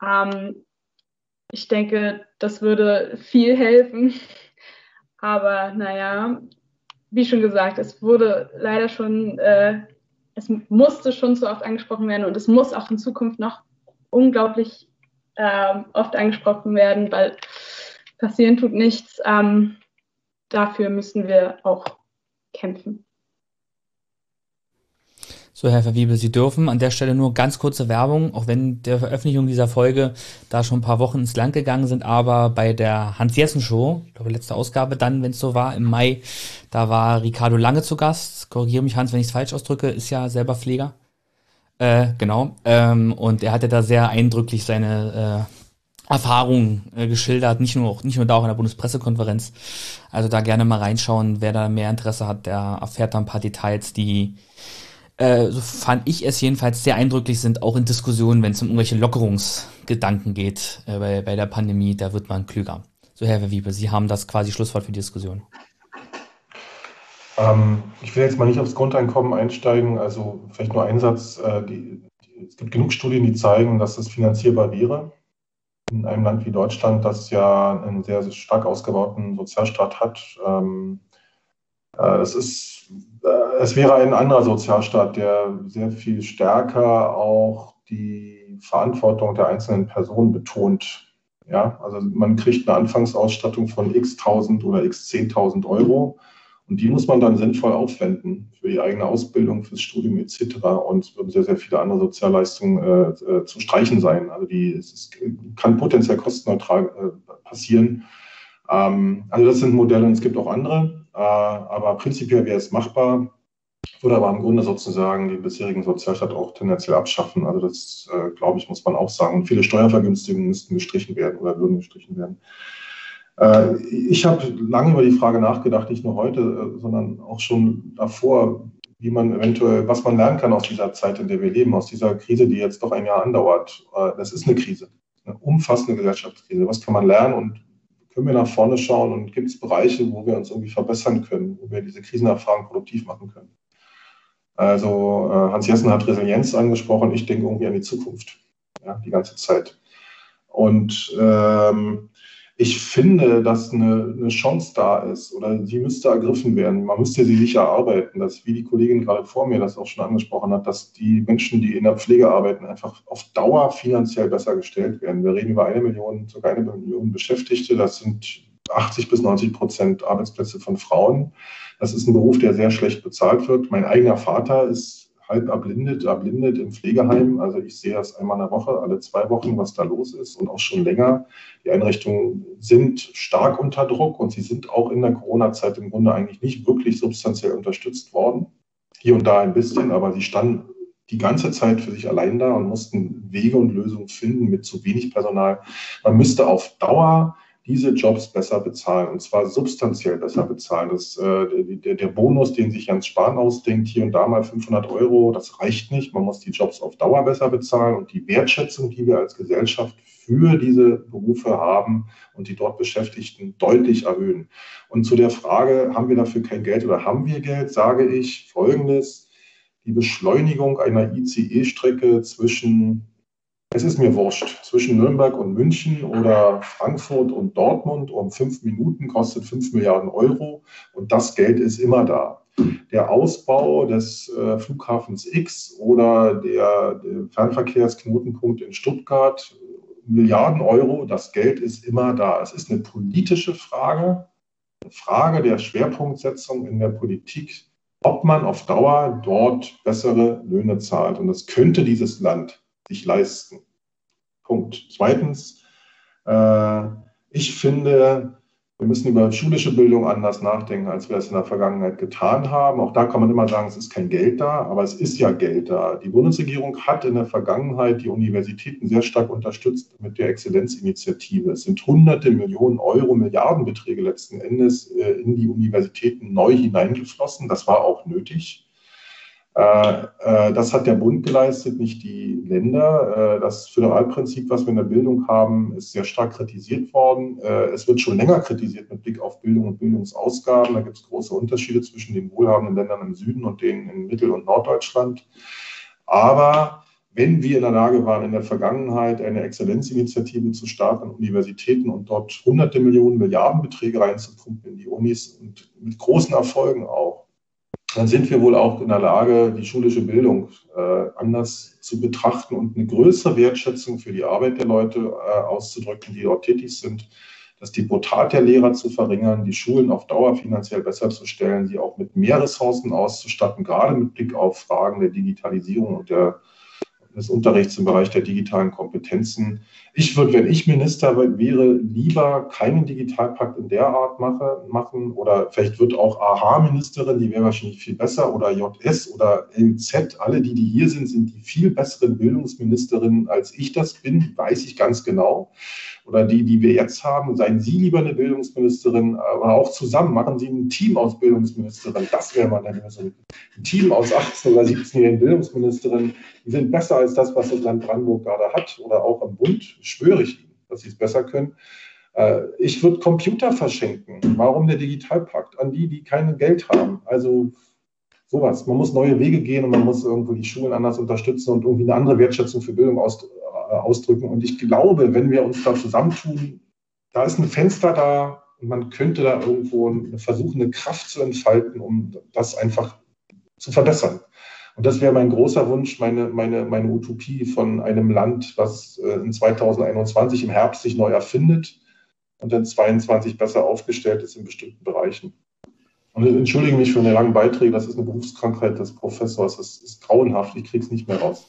Ich denke, das würde viel helfen. Aber naja, wie schon gesagt, es wurde leider schon, es musste schon so oft angesprochen werden und es muss auch in Zukunft noch unglaublich oft angesprochen werden, weil passieren tut nichts. Dafür müssen wir auch kämpfen. So, Herr Verwiebel, Sie dürfen an der Stelle nur ganz kurze Werbung, auch wenn der Veröffentlichung dieser Folge da schon ein paar Wochen ins Land gegangen sind, aber bei der Hans-Jessen-Show, ich glaube letzte Ausgabe dann, wenn es so war, im Mai, da war Ricardo Lange zu Gast. Korrigiere mich, Hans, wenn ich es falsch ausdrücke, ist ja selber Pfleger. Genau. Und er hatte da sehr eindrücklich seine Erfahrungen geschildert, nicht nur da auch in der Bundespressekonferenz. Also da gerne mal reinschauen, wer da mehr Interesse hat, der erfährt da ein paar Details, die so fand ich es jedenfalls sehr eindrücklich sind, auch in Diskussionen, wenn es um irgendwelche Lockerungsgedanken geht bei der Pandemie, da wird man klüger. So, Herr Verwiebel, Sie haben das quasi Schlusswort für die Diskussion. Ich will jetzt mal nicht aufs Grundeinkommen einsteigen, also vielleicht nur ein Satz. Es gibt genug Studien, die zeigen, dass es finanzierbar wäre. In einem Land wie Deutschland, das ja einen sehr, sehr stark ausgebauten Sozialstaat hat. Es wäre ein anderer Sozialstaat, der sehr viel stärker auch die Verantwortung der einzelnen Personen betont. Ja, also man kriegt eine Anfangsausstattung von x 1000 oder x 10.000 Euro und die muss man dann sinnvoll aufwenden für die eigene Ausbildung, fürs Studium etc. Und es würden sehr, sehr viele andere Sozialleistungen zu streichen sein. Also es kann potenziell kostenneutral passieren. Also das sind Modelle und es gibt auch andere. Aber prinzipiell wäre es machbar, würde aber im Grunde sozusagen den bisherigen Sozialstaat auch tendenziell abschaffen. Also das, glaube ich, muss man auch sagen. Und viele Steuervergünstigungen müssten gestrichen werden oder würden gestrichen werden. Ich habe lange über die Frage nachgedacht, nicht nur heute, sondern auch schon davor, was man lernen kann aus dieser Zeit, in der wir leben, aus dieser Krise, die jetzt doch ein Jahr andauert. Das ist eine Krise, eine umfassende Gesellschaftskrise. Was kann man lernen und können wir nach vorne schauen und gibt es Bereiche, wo wir uns irgendwie verbessern können, wo wir diese Krisenerfahrung produktiv machen können? Also Hans Jessen hat Resilienz angesprochen, ich denke irgendwie an die Zukunft, ja, die ganze Zeit. Und ich finde, dass eine Chance da ist oder sie müsste ergriffen werden. Man müsste sie sich erarbeiten, dass, wie die Kollegin gerade vor mir das auch schon angesprochen hat, dass die Menschen, die in der Pflege arbeiten, einfach auf Dauer finanziell besser gestellt werden. Wir reden über 1 Million, sogar 1 Million Beschäftigte. Das sind 80-90% Arbeitsplätze von Frauen. Das ist ein Beruf, der sehr schlecht bezahlt wird. Mein eigener Vater ist halb erblindet im Pflegeheim. Also ich sehe das einmal in der Woche, alle 2 Wochen, was da los ist und auch schon länger. Die Einrichtungen sind stark unter Druck und sie sind auch in der Corona-Zeit im Grunde eigentlich nicht wirklich substanziell unterstützt worden. Hier und da ein bisschen, aber sie standen die ganze Zeit für sich allein da und mussten Wege und Lösungen finden mit zu wenig Personal. Man müsste auf Dauer diese Jobs besser bezahlen, und zwar substanziell besser bezahlen. Der Bonus, den sich Jens Spahn ausdenkt, hier und da mal 500 Euro, das reicht nicht. Man muss die Jobs auf Dauer besser bezahlen und die Wertschätzung, die wir als Gesellschaft für diese Berufe haben und die dort Beschäftigten deutlich erhöhen. Und zu der Frage, haben wir dafür kein Geld oder haben wir Geld, sage ich Folgendes: Die Beschleunigung einer ICE-Strecke es ist mir wurscht, zwischen Nürnberg und München oder Frankfurt und Dortmund um 5 Minuten kostet 5 Milliarden Euro und das Geld ist immer da. Der Ausbau des Flughafens X oder der Fernverkehrsknotenpunkt in Stuttgart Milliarden Euro, das Geld ist immer da. Es ist eine politische Frage, eine Frage der Schwerpunktsetzung in der Politik, ob man auf Dauer dort bessere Löhne zahlt. Und das könnte dieses Land sich leisten. Punkt. Zweitens, ich finde, wir müssen über schulische Bildung anders nachdenken, als wir es in der Vergangenheit getan haben. Auch da kann man immer sagen, es ist kein Geld da, aber es ist ja Geld da. Die Bundesregierung hat in der Vergangenheit die Universitäten sehr stark unterstützt mit der Exzellenzinitiative. Es sind hunderte Millionen Euro, Milliardenbeträge letzten Endes in die Universitäten neu hineingeflossen. Das war auch nötig. Das hat der Bund geleistet, nicht die Länder. Das Föderalprinzip, was wir in der Bildung haben, ist sehr stark kritisiert worden. Es wird schon länger kritisiert mit Blick auf Bildung und Bildungsausgaben. Da gibt es große Unterschiede zwischen den wohlhabenden Ländern im Süden und denen in Mittel- und Norddeutschland. Aber wenn wir in der Lage waren, in der Vergangenheit eine Exzellenzinitiative zu starten an Universitäten und dort hunderte Millionen, Milliardenbeträge reinzupumpen in die Unis und mit großen Erfolgen auch, dann sind wir wohl auch in der Lage, die schulische Bildung anders zu betrachten und eine größere Wertschätzung für die Arbeit der Leute auszudrücken, die dort tätig sind, das Deputat der Lehrer zu verringern, die Schulen auf Dauer finanziell besser zu stellen, sie auch mit mehr Ressourcen auszustatten, gerade mit Blick auf Fragen der Digitalisierung und des Unterrichts im Bereich der digitalen Kompetenzen. Ich würde, wenn ich Minister wäre, lieber keinen Digitalpakt in der Art machen oder vielleicht wird auch AHA-Ministerin, die wäre wahrscheinlich viel besser, oder JS oder LZ. Alle, die hier sind, sind die viel besseren Bildungsministerinnen, als ich das bin, weiß ich ganz genau. Oder die wir jetzt haben, seien Sie lieber eine Bildungsministerin, aber auch zusammen machen Sie ein Team aus Bildungsministerinnen. Das wäre mal eine Lösung. Ein Team aus 18 oder 17-jährigen Bildungsministerinnen, die sind besser als das, was das Land Brandenburg gerade hat oder auch am Bund, schwöre ich Ihnen, dass sie es besser können. Ich würde Computer verschenken. Warum der Digitalpakt? An die kein Geld haben. Also sowas. Man muss neue Wege gehen und man muss irgendwo die Schulen anders unterstützen und irgendwie eine andere Wertschätzung für Bildung ausdrücken. Und ich glaube, wenn wir uns da zusammentun, da ist ein Fenster da und man könnte da irgendwo versuchen, eine Kraft zu entfalten, um das einfach zu verbessern. Und das wäre mein großer Wunsch, meine Utopie von einem Land, was in 2021 im Herbst sich neu erfindet und dann 2022 besser aufgestellt ist in bestimmten Bereichen. Und ich entschuldige mich für eine langen Beiträge, das ist eine Berufskrankheit des Professors, das ist grauenhaft, ich kriege es nicht mehr raus.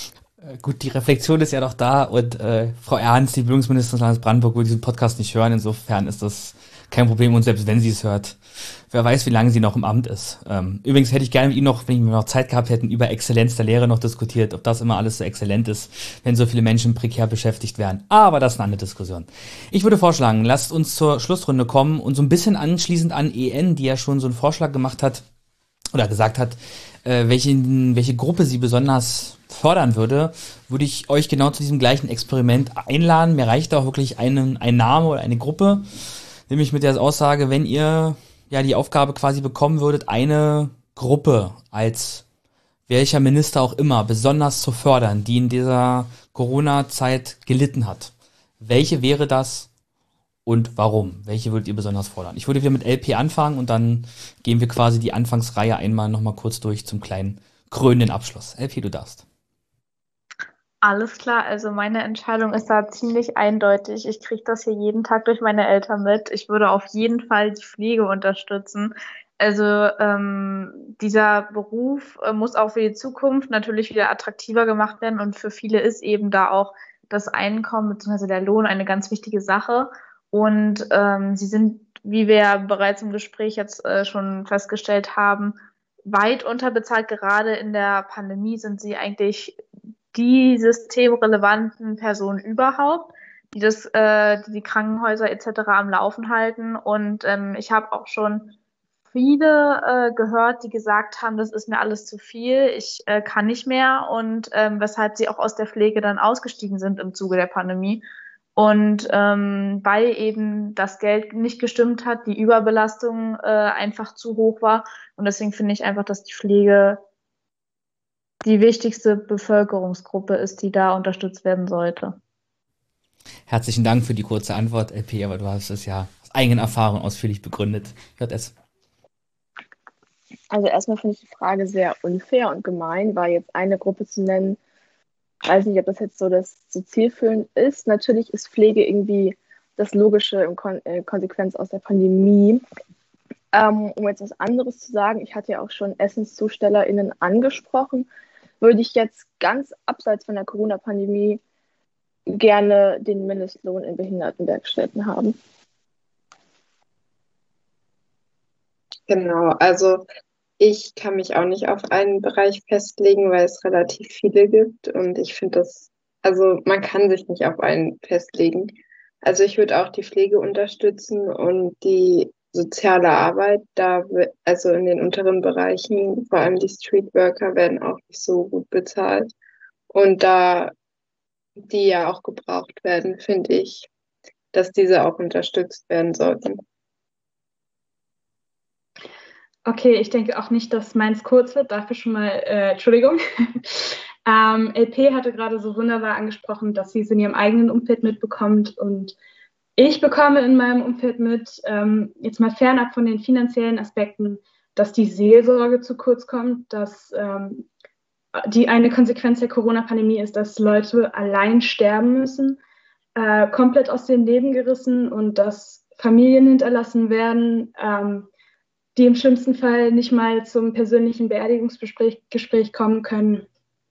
Gut, die Reflexion ist ja doch da und Frau Ernst, die Bildungsministerin des Landes Brandenburg, will diesen Podcast nicht hören. Insofern ist das kein Problem und selbst wenn sie es hört, wer weiß, wie lange sie noch im Amt ist. Übrigens hätte ich gerne mit Ihnen noch, wenn wir noch Zeit gehabt hätten, über Exzellenz der Lehre noch diskutiert, ob das immer alles so exzellent ist, wenn so viele Menschen prekär beschäftigt werden. Aber das ist eine andere Diskussion. Ich würde vorschlagen, lasst uns zur Schlussrunde kommen und so ein bisschen anschließend an EN, die ja schon so einen Vorschlag gemacht hat oder gesagt hat, welche Gruppe sie besonders fördern würde ich euch genau zu diesem gleichen Experiment einladen. Mir reicht auch wirklich ein Name oder eine Gruppe, nämlich mit der Aussage, wenn ihr ja die Aufgabe quasi bekommen würdet, eine Gruppe als welcher Minister auch immer besonders zu fördern, die in dieser Corona-Zeit gelitten hat. Welche wäre das und warum? Welche würdet ihr besonders fordern? Ich würde wieder mit LP anfangen und dann gehen wir quasi die Anfangsreihe einmal nochmal kurz durch zum kleinen krönenden Abschluss. LP, du darfst. Alles klar, also meine Entscheidung ist da ziemlich eindeutig. Ich kriege das hier jeden Tag durch meine Eltern mit. Ich würde auf jeden Fall die Pflege unterstützen. Also dieser Beruf muss auch für die Zukunft natürlich wieder attraktiver gemacht werden und für viele ist eben da auch das Einkommen bzw. der Lohn eine ganz wichtige Sache. Und sie sind, wie wir bereits im Gespräch jetzt schon festgestellt haben, weit unterbezahlt. Gerade in der Pandemie sind sie eigentlich die systemrelevanten Personen überhaupt, die die Krankenhäuser etc. am Laufen halten. Und ich habe auch schon viele gehört, die gesagt haben, das ist mir alles zu viel, ich kann nicht mehr und weshalb sie auch aus der Pflege dann ausgestiegen sind im Zuge der Pandemie. Und weil eben das Geld nicht gestimmt hat, die Überbelastung einfach zu hoch war. Und deswegen finde ich einfach, dass die Pflege die wichtigste Bevölkerungsgruppe ist, die da unterstützt werden sollte. Herzlichen Dank für die kurze Antwort, LP, aber du hast es ja aus eigener Erfahrung ausführlich begründet. JS. Also erstmal finde ich die Frage sehr unfair und gemein, weil jetzt eine Gruppe zu nennen, weiß nicht, ob das jetzt so zielführend ist. Natürlich ist Pflege irgendwie das Logische in Konsequenz aus der Pandemie. Um jetzt was anderes zu sagen, ich hatte ja auch schon EssenszustellerInnen angesprochen, würde ich jetzt ganz abseits von der Corona-Pandemie gerne den Mindestlohn in Behindertenwerkstätten haben. Genau, also ich kann mich auch nicht auf einen Bereich festlegen, weil es relativ viele gibt und ich finde also man kann sich nicht auf einen festlegen. Also ich würde auch die Pflege unterstützen und die soziale Arbeit, also in den unteren Bereichen, vor allem die Streetworker werden auch nicht so gut bezahlt. Und da die ja auch gebraucht werden, finde ich, dass diese auch unterstützt werden sollten. Okay, ich denke auch nicht, dass meins kurz wird. Dafür schon mal Entschuldigung. LP hatte gerade so wunderbar angesprochen, dass sie es in ihrem eigenen Umfeld mitbekommt. Und ich bekomme in meinem Umfeld mit, jetzt mal fernab von den finanziellen Aspekten, dass die Seelsorge zu kurz kommt, dass eine Konsequenz der Corona-Pandemie ist, dass Leute allein sterben müssen, komplett aus dem Leben gerissen und dass Familien hinterlassen werden, die im schlimmsten Fall nicht mal zum persönlichen Beerdigungsgespräch kommen können.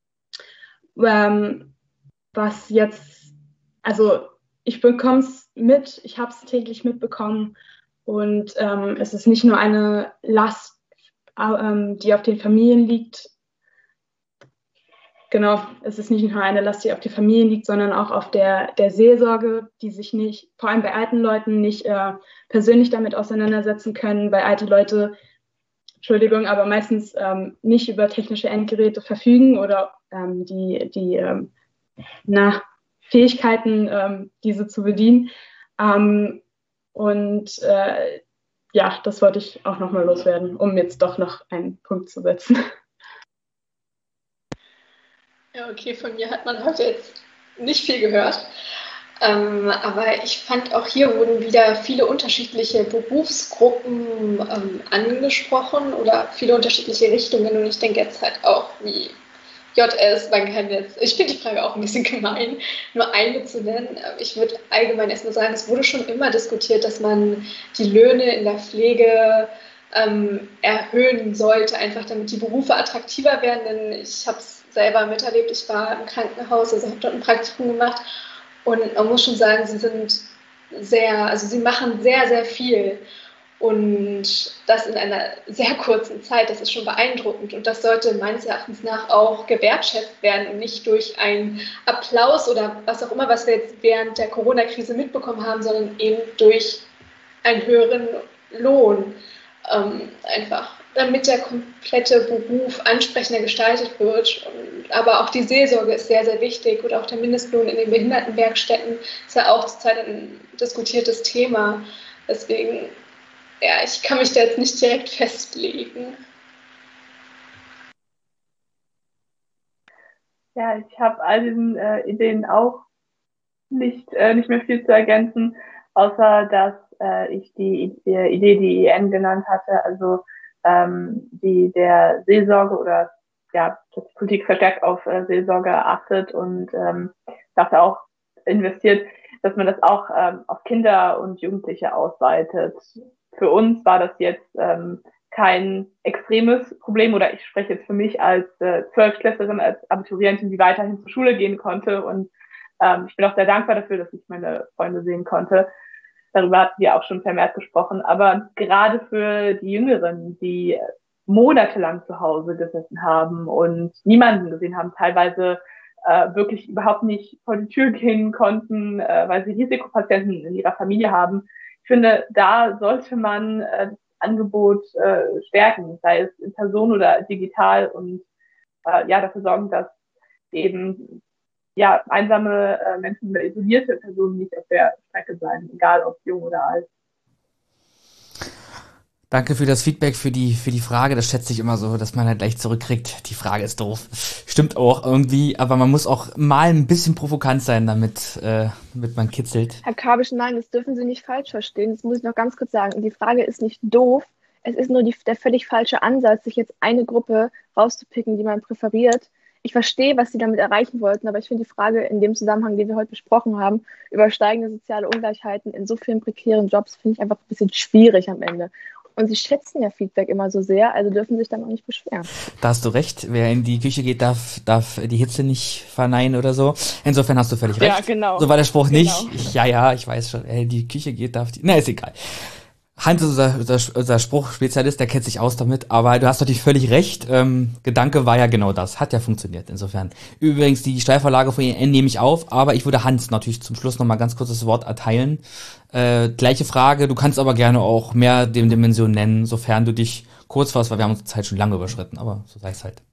Was jetzt, also ich bekomme es mit, ich habe es täglich mitbekommen und es ist nicht nur eine Last, die auf den Familien liegt. Genau, es ist nicht nur eine Last, die auf den Familien liegt, sondern auch auf der Seelsorge, die sich nicht, vor allem bei alten Leuten, nicht persönlich damit auseinandersetzen können, weil alte Leute, Entschuldigung, aber meistens nicht über technische Endgeräte verfügen oder die Fähigkeiten, diese zu bedienen. Ja, das wollte ich auch nochmal loswerden, um jetzt doch noch einen Punkt zu setzen. Ja, okay, von mir hat man heute jetzt nicht viel gehört. Aber ich fand auch hier wurden wieder viele unterschiedliche Berufsgruppen angesprochen oder viele unterschiedliche Richtungen. Und ich denke jetzt halt auch wie JS, man kann jetzt, ich finde die Frage auch ein bisschen gemein, nur eine zu nennen. Ich würde allgemein erstmal sagen, es wurde schon immer diskutiert, dass man die Löhne in der Pflege erhöhen sollte, einfach damit die Berufe attraktiver werden. Denn ich habe es selber miterlebt, ich war im Krankenhaus, also habe dort ein Praktikum gemacht und man muss schon sagen, sie machen sehr, sehr viel und das in einer sehr kurzen Zeit, das ist schon beeindruckend und das sollte meines Erachtens nach auch gewertschätzt werden und nicht durch einen Applaus oder was auch immer, was wir jetzt während der Corona-Krise mitbekommen haben, sondern eben durch einen höheren Lohn. Einfach, damit der komplette Beruf ansprechender gestaltet wird. Aber auch die Seelsorge ist sehr, sehr wichtig oder auch der Mindestlohn in den Behindertenwerkstätten ist ja auch zurzeit ein diskutiertes Thema. Deswegen, ja, ich kann mich da jetzt nicht direkt festlegen. Ja, ich habe all diesen Ideen auch nicht mehr viel zu ergänzen, außer dass ich die Idee, die EN genannt hatte, also die der Seelsorge oder ja, dass die Politik verstärkt auf Seelsorge achtet und dafür auch investiert, dass man das auch auf Kinder und Jugendliche ausweitet. Für uns war das jetzt kein extremes Problem oder ich spreche jetzt für mich als 12-Klässlerin, als Abiturientin, die weiterhin zur Schule gehen konnte und ich bin auch sehr dankbar dafür, dass ich meine Freunde sehen konnte. Darüber hatten wir auch schon vermehrt gesprochen. Aber gerade für die Jüngeren, die monatelang zu Hause gesessen haben und niemanden gesehen haben, teilweise wirklich überhaupt nicht vor die Tür gehen konnten, weil sie Risikopatienten in ihrer Familie haben. Ich finde, da sollte man das Angebot stärken, sei es in Person oder digital und dafür sorgen, dass eben einsame Menschen oder isolierte Personen nicht auf der Strecke bleiben, egal ob jung oder alt. Danke für das Feedback, für die Frage. Das schätze ich immer so, dass man halt gleich zurückkriegt. Die Frage ist doof. Stimmt auch irgendwie, aber man muss auch mal ein bisschen provokant sein, damit man kitzelt. Herr Kabisch, nein, das dürfen Sie nicht falsch verstehen. Das muss ich noch ganz kurz sagen. Die Frage ist nicht doof. Es ist nur der völlig falsche Ansatz, sich jetzt eine Gruppe rauszupicken, die man präferiert. ich verstehe, was sie damit erreichen wollten, aber ich finde die Frage in dem Zusammenhang, den wir heute besprochen haben, über steigende soziale Ungleichheiten in so vielen prekären Jobs, finde ich einfach ein bisschen schwierig am Ende. Und sie schätzen ja Feedback immer so sehr, also dürfen sich dann auch nicht beschweren. Da hast du recht. Wer in die Küche geht, darf die Hitze nicht verneinen oder so. Insofern hast du völlig recht. Ja, genau. So war der Spruch nicht. Genau. Ich weiß schon. Wer in die Küche geht, darf die... Na, ist egal. Hans ist unser Spruchspezialist, der kennt sich aus damit, aber du hast natürlich völlig recht. Gedanke war ja genau das. Hat ja funktioniert, insofern. Übrigens, die Steilvorlage von EN nehme ich auf, aber ich würde Hans natürlich zum Schluss noch mal ganz kurz das Wort erteilen. Gleiche Frage, du kannst aber gerne auch mehr Dimensionen nennen, sofern du dich kurz fasst, weil wir haben unsere Zeit schon lange überschritten, aber so sei es halt.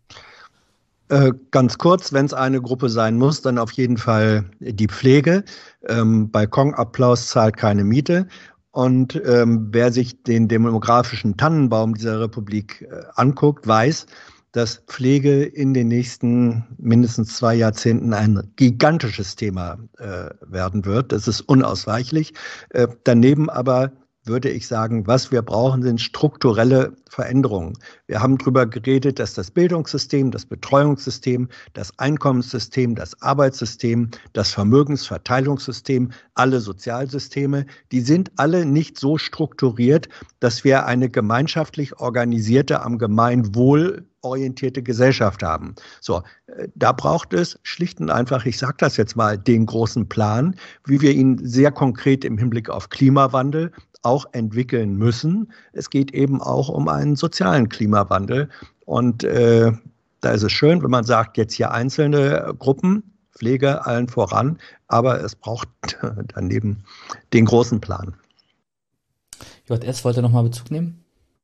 Ganz kurz, wenn es eine Gruppe sein muss, dann auf jeden Fall die Pflege. Balkonapplaus zahlt keine Miete. Und wer sich den demografischen Tannenbaum dieser Republik anguckt, weiß, dass Pflege in den nächsten mindestens 2 Jahrzehnten ein gigantisches Thema werden wird. Das ist unausweichlich. Daneben aber würde ich sagen, was wir brauchen, sind strukturelle Veränderungen. Wir haben darüber geredet, dass das Bildungssystem, das Betreuungssystem, das Einkommenssystem, das Arbeitssystem, das Vermögensverteilungssystem, alle Sozialsysteme, die sind alle nicht so strukturiert, dass wir eine gemeinschaftlich organisierte, am Gemeinwohl orientierte Gesellschaft haben. So, da braucht es schlicht und einfach, ich sage das jetzt mal, den großen Plan, wie wir ihn sehr konkret im Hinblick auf Klimawandel auch entwickeln müssen. Es geht eben auch um einen sozialen Klimawandel. Und da ist es schön, wenn man sagt, jetzt hier einzelne Gruppen, Pflege allen voran, aber es braucht daneben den großen Plan. JS wollte nochmal Bezug nehmen?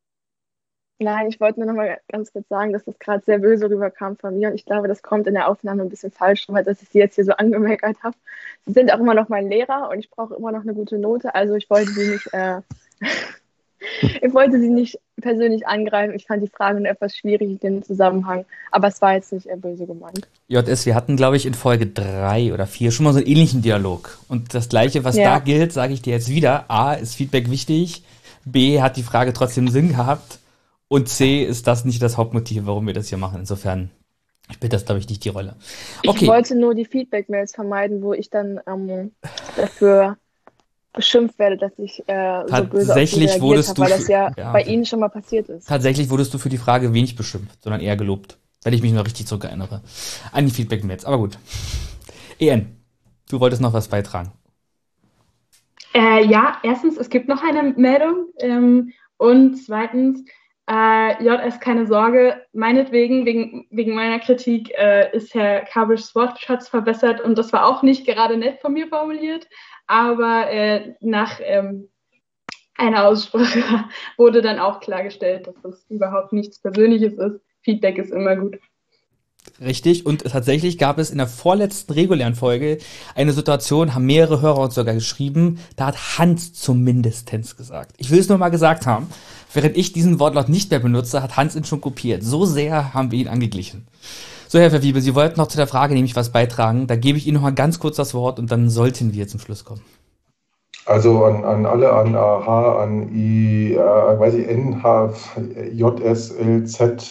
Nein, ich wollte nur noch mal ganz kurz sagen, dass das gerade sehr böse rüberkam von mir und ich glaube, das kommt in der Aufnahme ein bisschen falsch rüber, dass ich Sie jetzt hier so angemeckert habe. Sie sind auch immer noch mein Lehrer und ich brauche immer noch eine gute Note, also ich wollte Sie nicht persönlich angreifen. Ich fand die Frage nur etwas schwierig in dem Zusammenhang, aber es war jetzt nicht böse gemeint. JS, wir hatten, glaube ich, in Folge 3 oder 4 schon mal so einen ähnlichen Dialog und das Gleiche, was da gilt, sage ich dir jetzt wieder. A, ist Feedback wichtig, B, hat die Frage trotzdem Sinn gehabt. Und C, ist das nicht das Hauptmotiv, warum wir das hier machen. Insofern spielt das, glaube ich, nicht die Rolle. Okay. Ich wollte nur die Feedback-Mails vermeiden, wo ich dann dafür beschimpft werde, dass ich so böse auf Sie reagiert habe, weil das bei Ihnen schon mal passiert ist. Tatsächlich wurdest du für die Frage wenig beschimpft, sondern eher gelobt. Wenn ich mich noch richtig zurückerinnere. An die Feedback-Mails, aber gut. EN, du wolltest noch was beitragen. Ja, erstens, es gibt noch eine Meldung. Und zweitens, JS, keine Sorge, meinetwegen, wegen meiner Kritik, ist Herr Kabischs Wortschatz verbessert und das war auch nicht gerade nett von mir formuliert, aber nach einer Aussprache wurde dann auch klargestellt, dass das überhaupt nichts Persönliches ist. Feedback ist immer gut. Richtig, und tatsächlich gab es in der vorletzten regulären Folge eine Situation, haben mehrere Hörer uns sogar geschrieben, da hat Hans zumindestens gesagt. Ich will es nur mal gesagt haben, während ich diesen Wortlaut nicht mehr benutze, hat Hans ihn schon kopiert. So sehr haben wir ihn angeglichen. So, Herr Verwiebel, Sie wollten noch zu der Frage nämlich was beitragen. Da gebe ich Ihnen noch mal ganz kurz das Wort und dann sollten wir zum Schluss kommen. Also an alle, an AH, an I, weiß ich, NH, JS, LZ,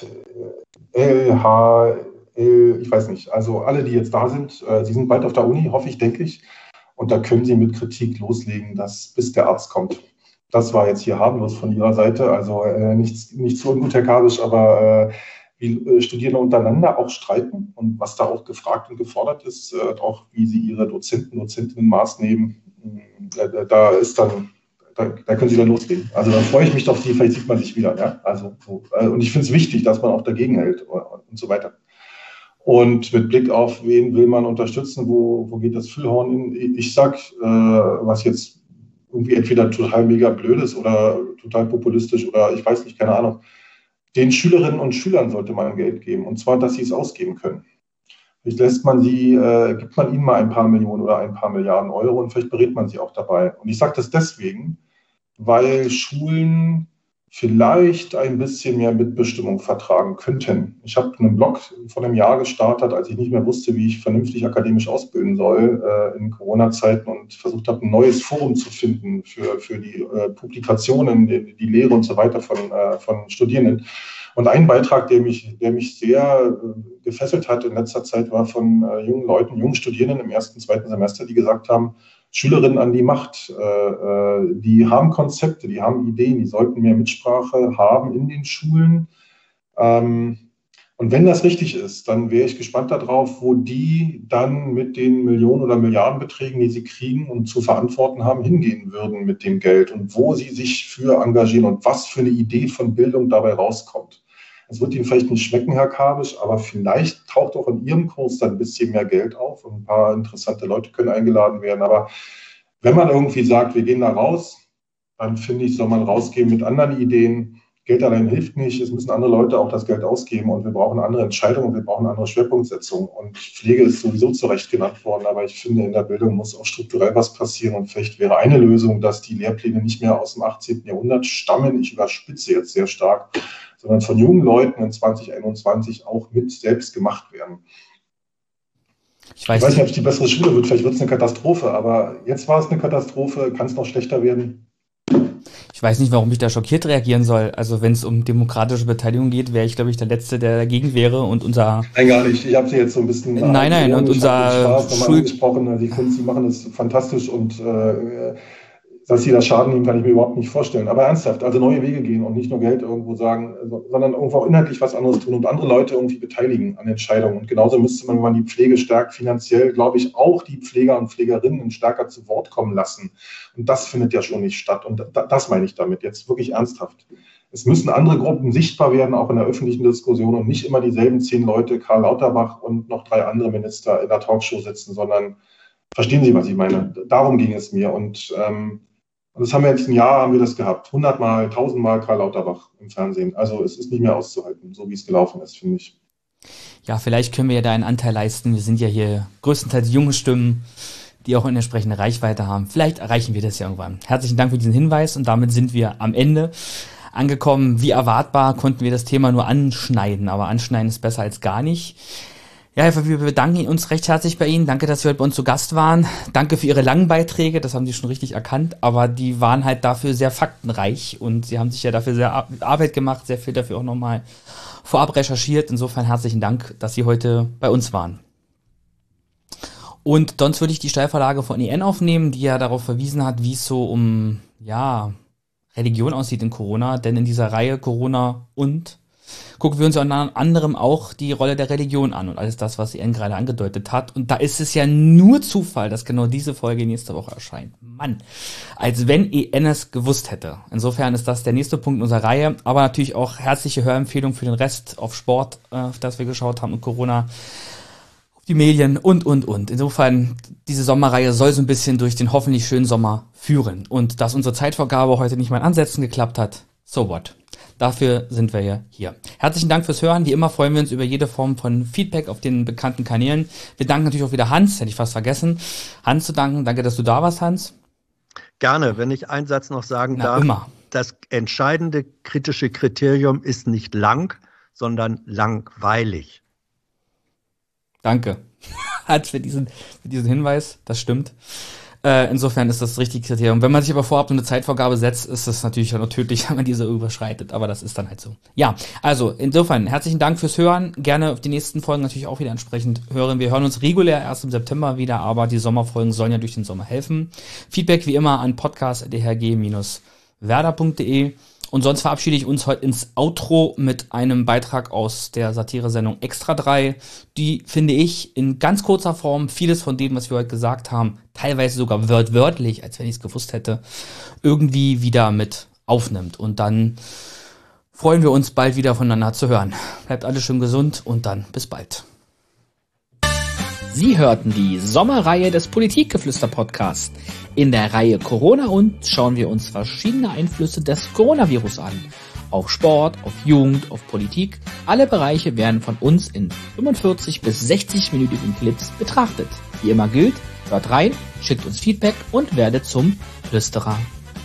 LH, ich weiß nicht, also alle, die jetzt da sind, Sie sind bald auf der Uni, hoffe ich, denke ich, und da können Sie mit Kritik loslegen, bis der Arzt kommt. Das war jetzt hier harmlos von Ihrer Seite, also nichts so ungut, Herr Kabisch, aber wie Studierende untereinander auch streiten und was da auch gefragt und gefordert ist, auch wie Sie Ihre Dozentinnen Maß nehmen, da können Sie dann loslegen. Also da freue ich mich doch, vielleicht sieht man sich wieder, ja, also so. Und ich finde es wichtig, dass man auch dagegen hält und so weiter. Und mit Blick auf, wen will man unterstützen, wo geht das Füllhorn hin? Ich sag, was jetzt irgendwie entweder total mega blöd ist oder total populistisch oder ich weiß nicht, keine Ahnung. Den Schülerinnen und Schülern sollte man Geld geben, und zwar, dass sie es ausgeben können. Vielleicht gibt man ihnen mal ein paar Millionen oder ein paar Milliarden Euro und vielleicht berät man sie auch dabei. Und ich sage das deswegen, weil Schulen vielleicht ein bisschen mehr Mitbestimmung vertragen könnten. Ich habe einen Blog vor einem Jahr gestartet, als ich nicht mehr wusste, wie ich vernünftig akademisch ausbilden soll in Corona-Zeiten und versucht habe, ein neues Forum zu finden für die Publikationen, die Lehre und so weiter von Studierenden. Und ein Beitrag, der mich sehr gefesselt hat in letzter Zeit, war von jungen Leuten, jungen Studierenden im 1., 2. Semester, die gesagt haben, Schülerinnen an die Macht, die haben Konzepte, die haben Ideen, die sollten mehr Mitsprache haben in den Schulen. Und wenn das richtig ist, dann wäre ich gespannt darauf, wo die dann mit den Millionen- oder Milliardenbeträgen, die sie kriegen und zu verantworten haben, hingehen würden mit dem Geld und wo sie sich für engagieren und was für eine Idee von Bildung dabei rauskommt. Es wird Ihnen vielleicht nicht schmecken, Herr Kabisch, aber vielleicht taucht auch in Ihrem Kurs dann ein bisschen mehr Geld auf und ein paar interessante Leute können eingeladen werden. Aber wenn man irgendwie sagt, wir gehen da raus, dann finde ich, soll man rausgehen mit anderen Ideen. Geld allein hilft nicht, es müssen andere Leute auch das Geld ausgeben und wir brauchen andere Entscheidungen, wir brauchen eine andere Schwerpunktsetzung. Und Pflege ist sowieso zu Recht genannt worden, aber ich finde, in der Bildung muss auch strukturell was passieren und vielleicht wäre eine Lösung, dass die Lehrpläne nicht mehr aus dem 18. Jahrhundert stammen, ich überspitze jetzt sehr stark, sondern von jungen Leuten in 2021 auch mit selbst gemacht werden. Ich weiß nicht, ob es die bessere Schule wird, vielleicht wird es eine Katastrophe, aber jetzt war es eine Katastrophe, kann es noch schlechter werden? Ich weiß nicht, warum ich da schockiert reagieren soll. Also wenn es um demokratische Beteiligung geht, wäre ich, glaube ich, der Letzte, der dagegen wäre. Und unser... Nein, gar nicht. Ich habe Sie jetzt so ein bisschen... Nein, und unser angesprochen. Also ich finde, Sie machen das fantastisch und dass Sie das Schaden nehmen, kann ich mir überhaupt nicht vorstellen. Aber ernsthaft, also neue Wege gehen und nicht nur Geld irgendwo sagen, sondern irgendwo auch inhaltlich was anderes tun und andere Leute irgendwie beteiligen an Entscheidungen. Und genauso müsste man, wenn man die Pflege stärkt, finanziell, glaube ich, auch die Pfleger und Pflegerinnen stärker zu Wort kommen lassen. Und das findet ja schon nicht statt. Und das meine ich damit jetzt wirklich ernsthaft. Es müssen andere Gruppen sichtbar werden, auch in der öffentlichen Diskussion und nicht immer dieselben 10 Leute, Karl Lauterbach und noch 3 andere Minister in der Talkshow sitzen, sondern verstehen Sie, was ich meine? Darum ging es mir. Und das haben wir jetzt ein Jahr, haben wir das gehabt. 100-mal, 1000-mal Karl Lauterbach im Fernsehen. Also es ist nicht mehr auszuhalten, so wie es gelaufen ist, finde ich. Ja, vielleicht können wir ja da einen Anteil leisten. Wir sind ja hier größtenteils junge Stimmen, die auch eine entsprechende Reichweite haben. Vielleicht erreichen wir das ja irgendwann. Herzlichen Dank für diesen Hinweis und damit sind wir am Ende angekommen. Wie erwartbar konnten wir das Thema nur anschneiden, aber anschneiden ist besser als gar nicht. Ja, wir bedanken uns recht herzlich bei Ihnen. Danke, dass Sie heute bei uns zu Gast waren. Danke für Ihre langen Beiträge, das haben Sie schon richtig erkannt, aber die waren halt dafür sehr faktenreich und Sie haben sich ja dafür sehr Arbeit gemacht, sehr viel dafür auch nochmal vorab recherchiert. Insofern herzlichen Dank, dass Sie heute bei uns waren. Und sonst würde ich die Steilvorlage von EN aufnehmen, die ja darauf verwiesen hat, wie es so um Religion aussieht in Corona, denn in dieser Reihe Corona und gucken wir uns unter anderem auch die Rolle der Religion an und alles das, was EN gerade angedeutet hat. Und da ist es ja nur Zufall, dass genau diese Folge nächste Woche erscheint. Mann, als wenn EN es gewusst hätte. Insofern ist das der nächste Punkt unserer Reihe. Aber natürlich auch herzliche Hörempfehlung für den Rest auf Sport, auf das wir geschaut haben und Corona, auf die Medien und. Insofern, diese Sommerreihe soll so ein bisschen durch den hoffentlich schönen Sommer führen. Und dass unsere Zeitvorgabe heute nicht mal in Ansätzen geklappt hat, so what? Dafür sind wir ja hier. Herzlichen Dank fürs Hören. Wie immer freuen wir uns über jede Form von Feedback auf den bekannten Kanälen. Wir danken natürlich auch wieder Hans, hätte ich fast vergessen, Hans zu danken. Danke, dass du da warst, Hans. Gerne, wenn ich einen Satz noch sagen darf. Immer. Das entscheidende kritische Kriterium ist nicht lang, sondern langweilig. Danke, Hans, für diesen Hinweis. Das stimmt. Insofern ist das das richtige Kriterium. Wenn man sich aber vorab eine Zeitvorgabe setzt, ist das natürlich auch noch tödlich, wenn man diese überschreitet. Aber das ist dann halt so. Ja, also insofern herzlichen Dank fürs Hören. Gerne auf die nächsten Folgen natürlich auch wieder entsprechend hören. Wir hören uns regulär erst im September wieder, aber die Sommerfolgen sollen ja durch den Sommer helfen. Feedback wie immer an podcast.drg-werder.de. Und sonst verabschiede ich uns heute ins Outro mit einem Beitrag aus der Satire-Sendung Extra 3, die, finde ich, in ganz kurzer Form vieles von dem, was wir heute gesagt haben, teilweise sogar wörtlich, als wenn ich es gewusst hätte, irgendwie wieder mit aufnimmt. Und dann freuen wir uns, bald wieder voneinander zu hören. Bleibt alle schön gesund und dann bis bald. Sie hörten die Sommerreihe des Politikgeflüster-Podcasts. In der Reihe Corona und schauen wir uns verschiedene Einflüsse des Coronavirus an. Auf Sport, auf Jugend, auf Politik. Alle Bereiche werden von uns in 45 bis 60-minütigen Clips betrachtet. Wie immer gilt, hört rein, schickt uns Feedback und werdet zum Flüsterer.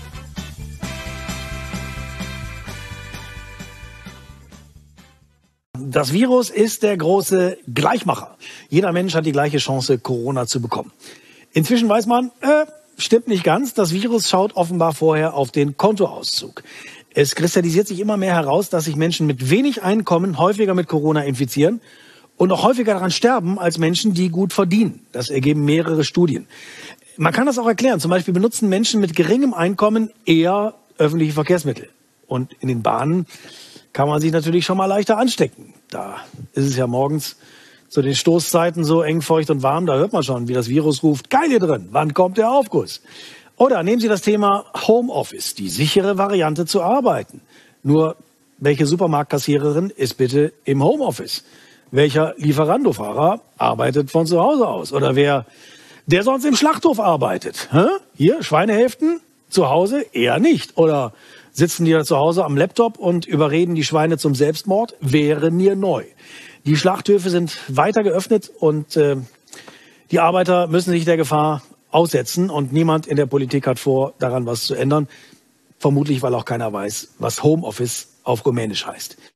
Das Virus ist der große Gleichmacher. Jeder Mensch hat die gleiche Chance, Corona zu bekommen. Inzwischen weiß man, stimmt nicht ganz. Das Virus schaut offenbar vorher auf den Kontoauszug. Es kristallisiert sich immer mehr heraus, dass sich Menschen mit wenig Einkommen häufiger mit Corona infizieren und auch häufiger daran sterben als Menschen, die gut verdienen. Das ergeben mehrere Studien. Man kann das auch erklären. Zum Beispiel benutzen Menschen mit geringem Einkommen eher öffentliche Verkehrsmittel. Und in den Bahnen kann man sich natürlich schon mal leichter anstecken. Da ist es ja morgens zu den Stoßzeiten so eng, feucht und warm. Da hört man schon, wie das Virus ruft: Geil hier drin, wann kommt der Aufguss? Oder nehmen Sie das Thema Homeoffice, die sichere Variante zu arbeiten. Nur, welche Supermarktkassiererin ist bitte im Homeoffice? Welcher Lieferando-Fahrer arbeitet von zu Hause aus? Oder wer, der sonst im Schlachthof arbeitet? Hier, Schweinehälften, zu Hause eher nicht. Oder sitzen die da zu Hause am Laptop und überreden die Schweine zum Selbstmord? Wäre mir neu. Die Schlachthöfe sind weiter geöffnet und die Arbeiter müssen sich der Gefahr aussetzen. Und niemand in der Politik hat vor, daran was zu ändern. Vermutlich, weil auch keiner weiß, was Homeoffice auf Rumänisch heißt.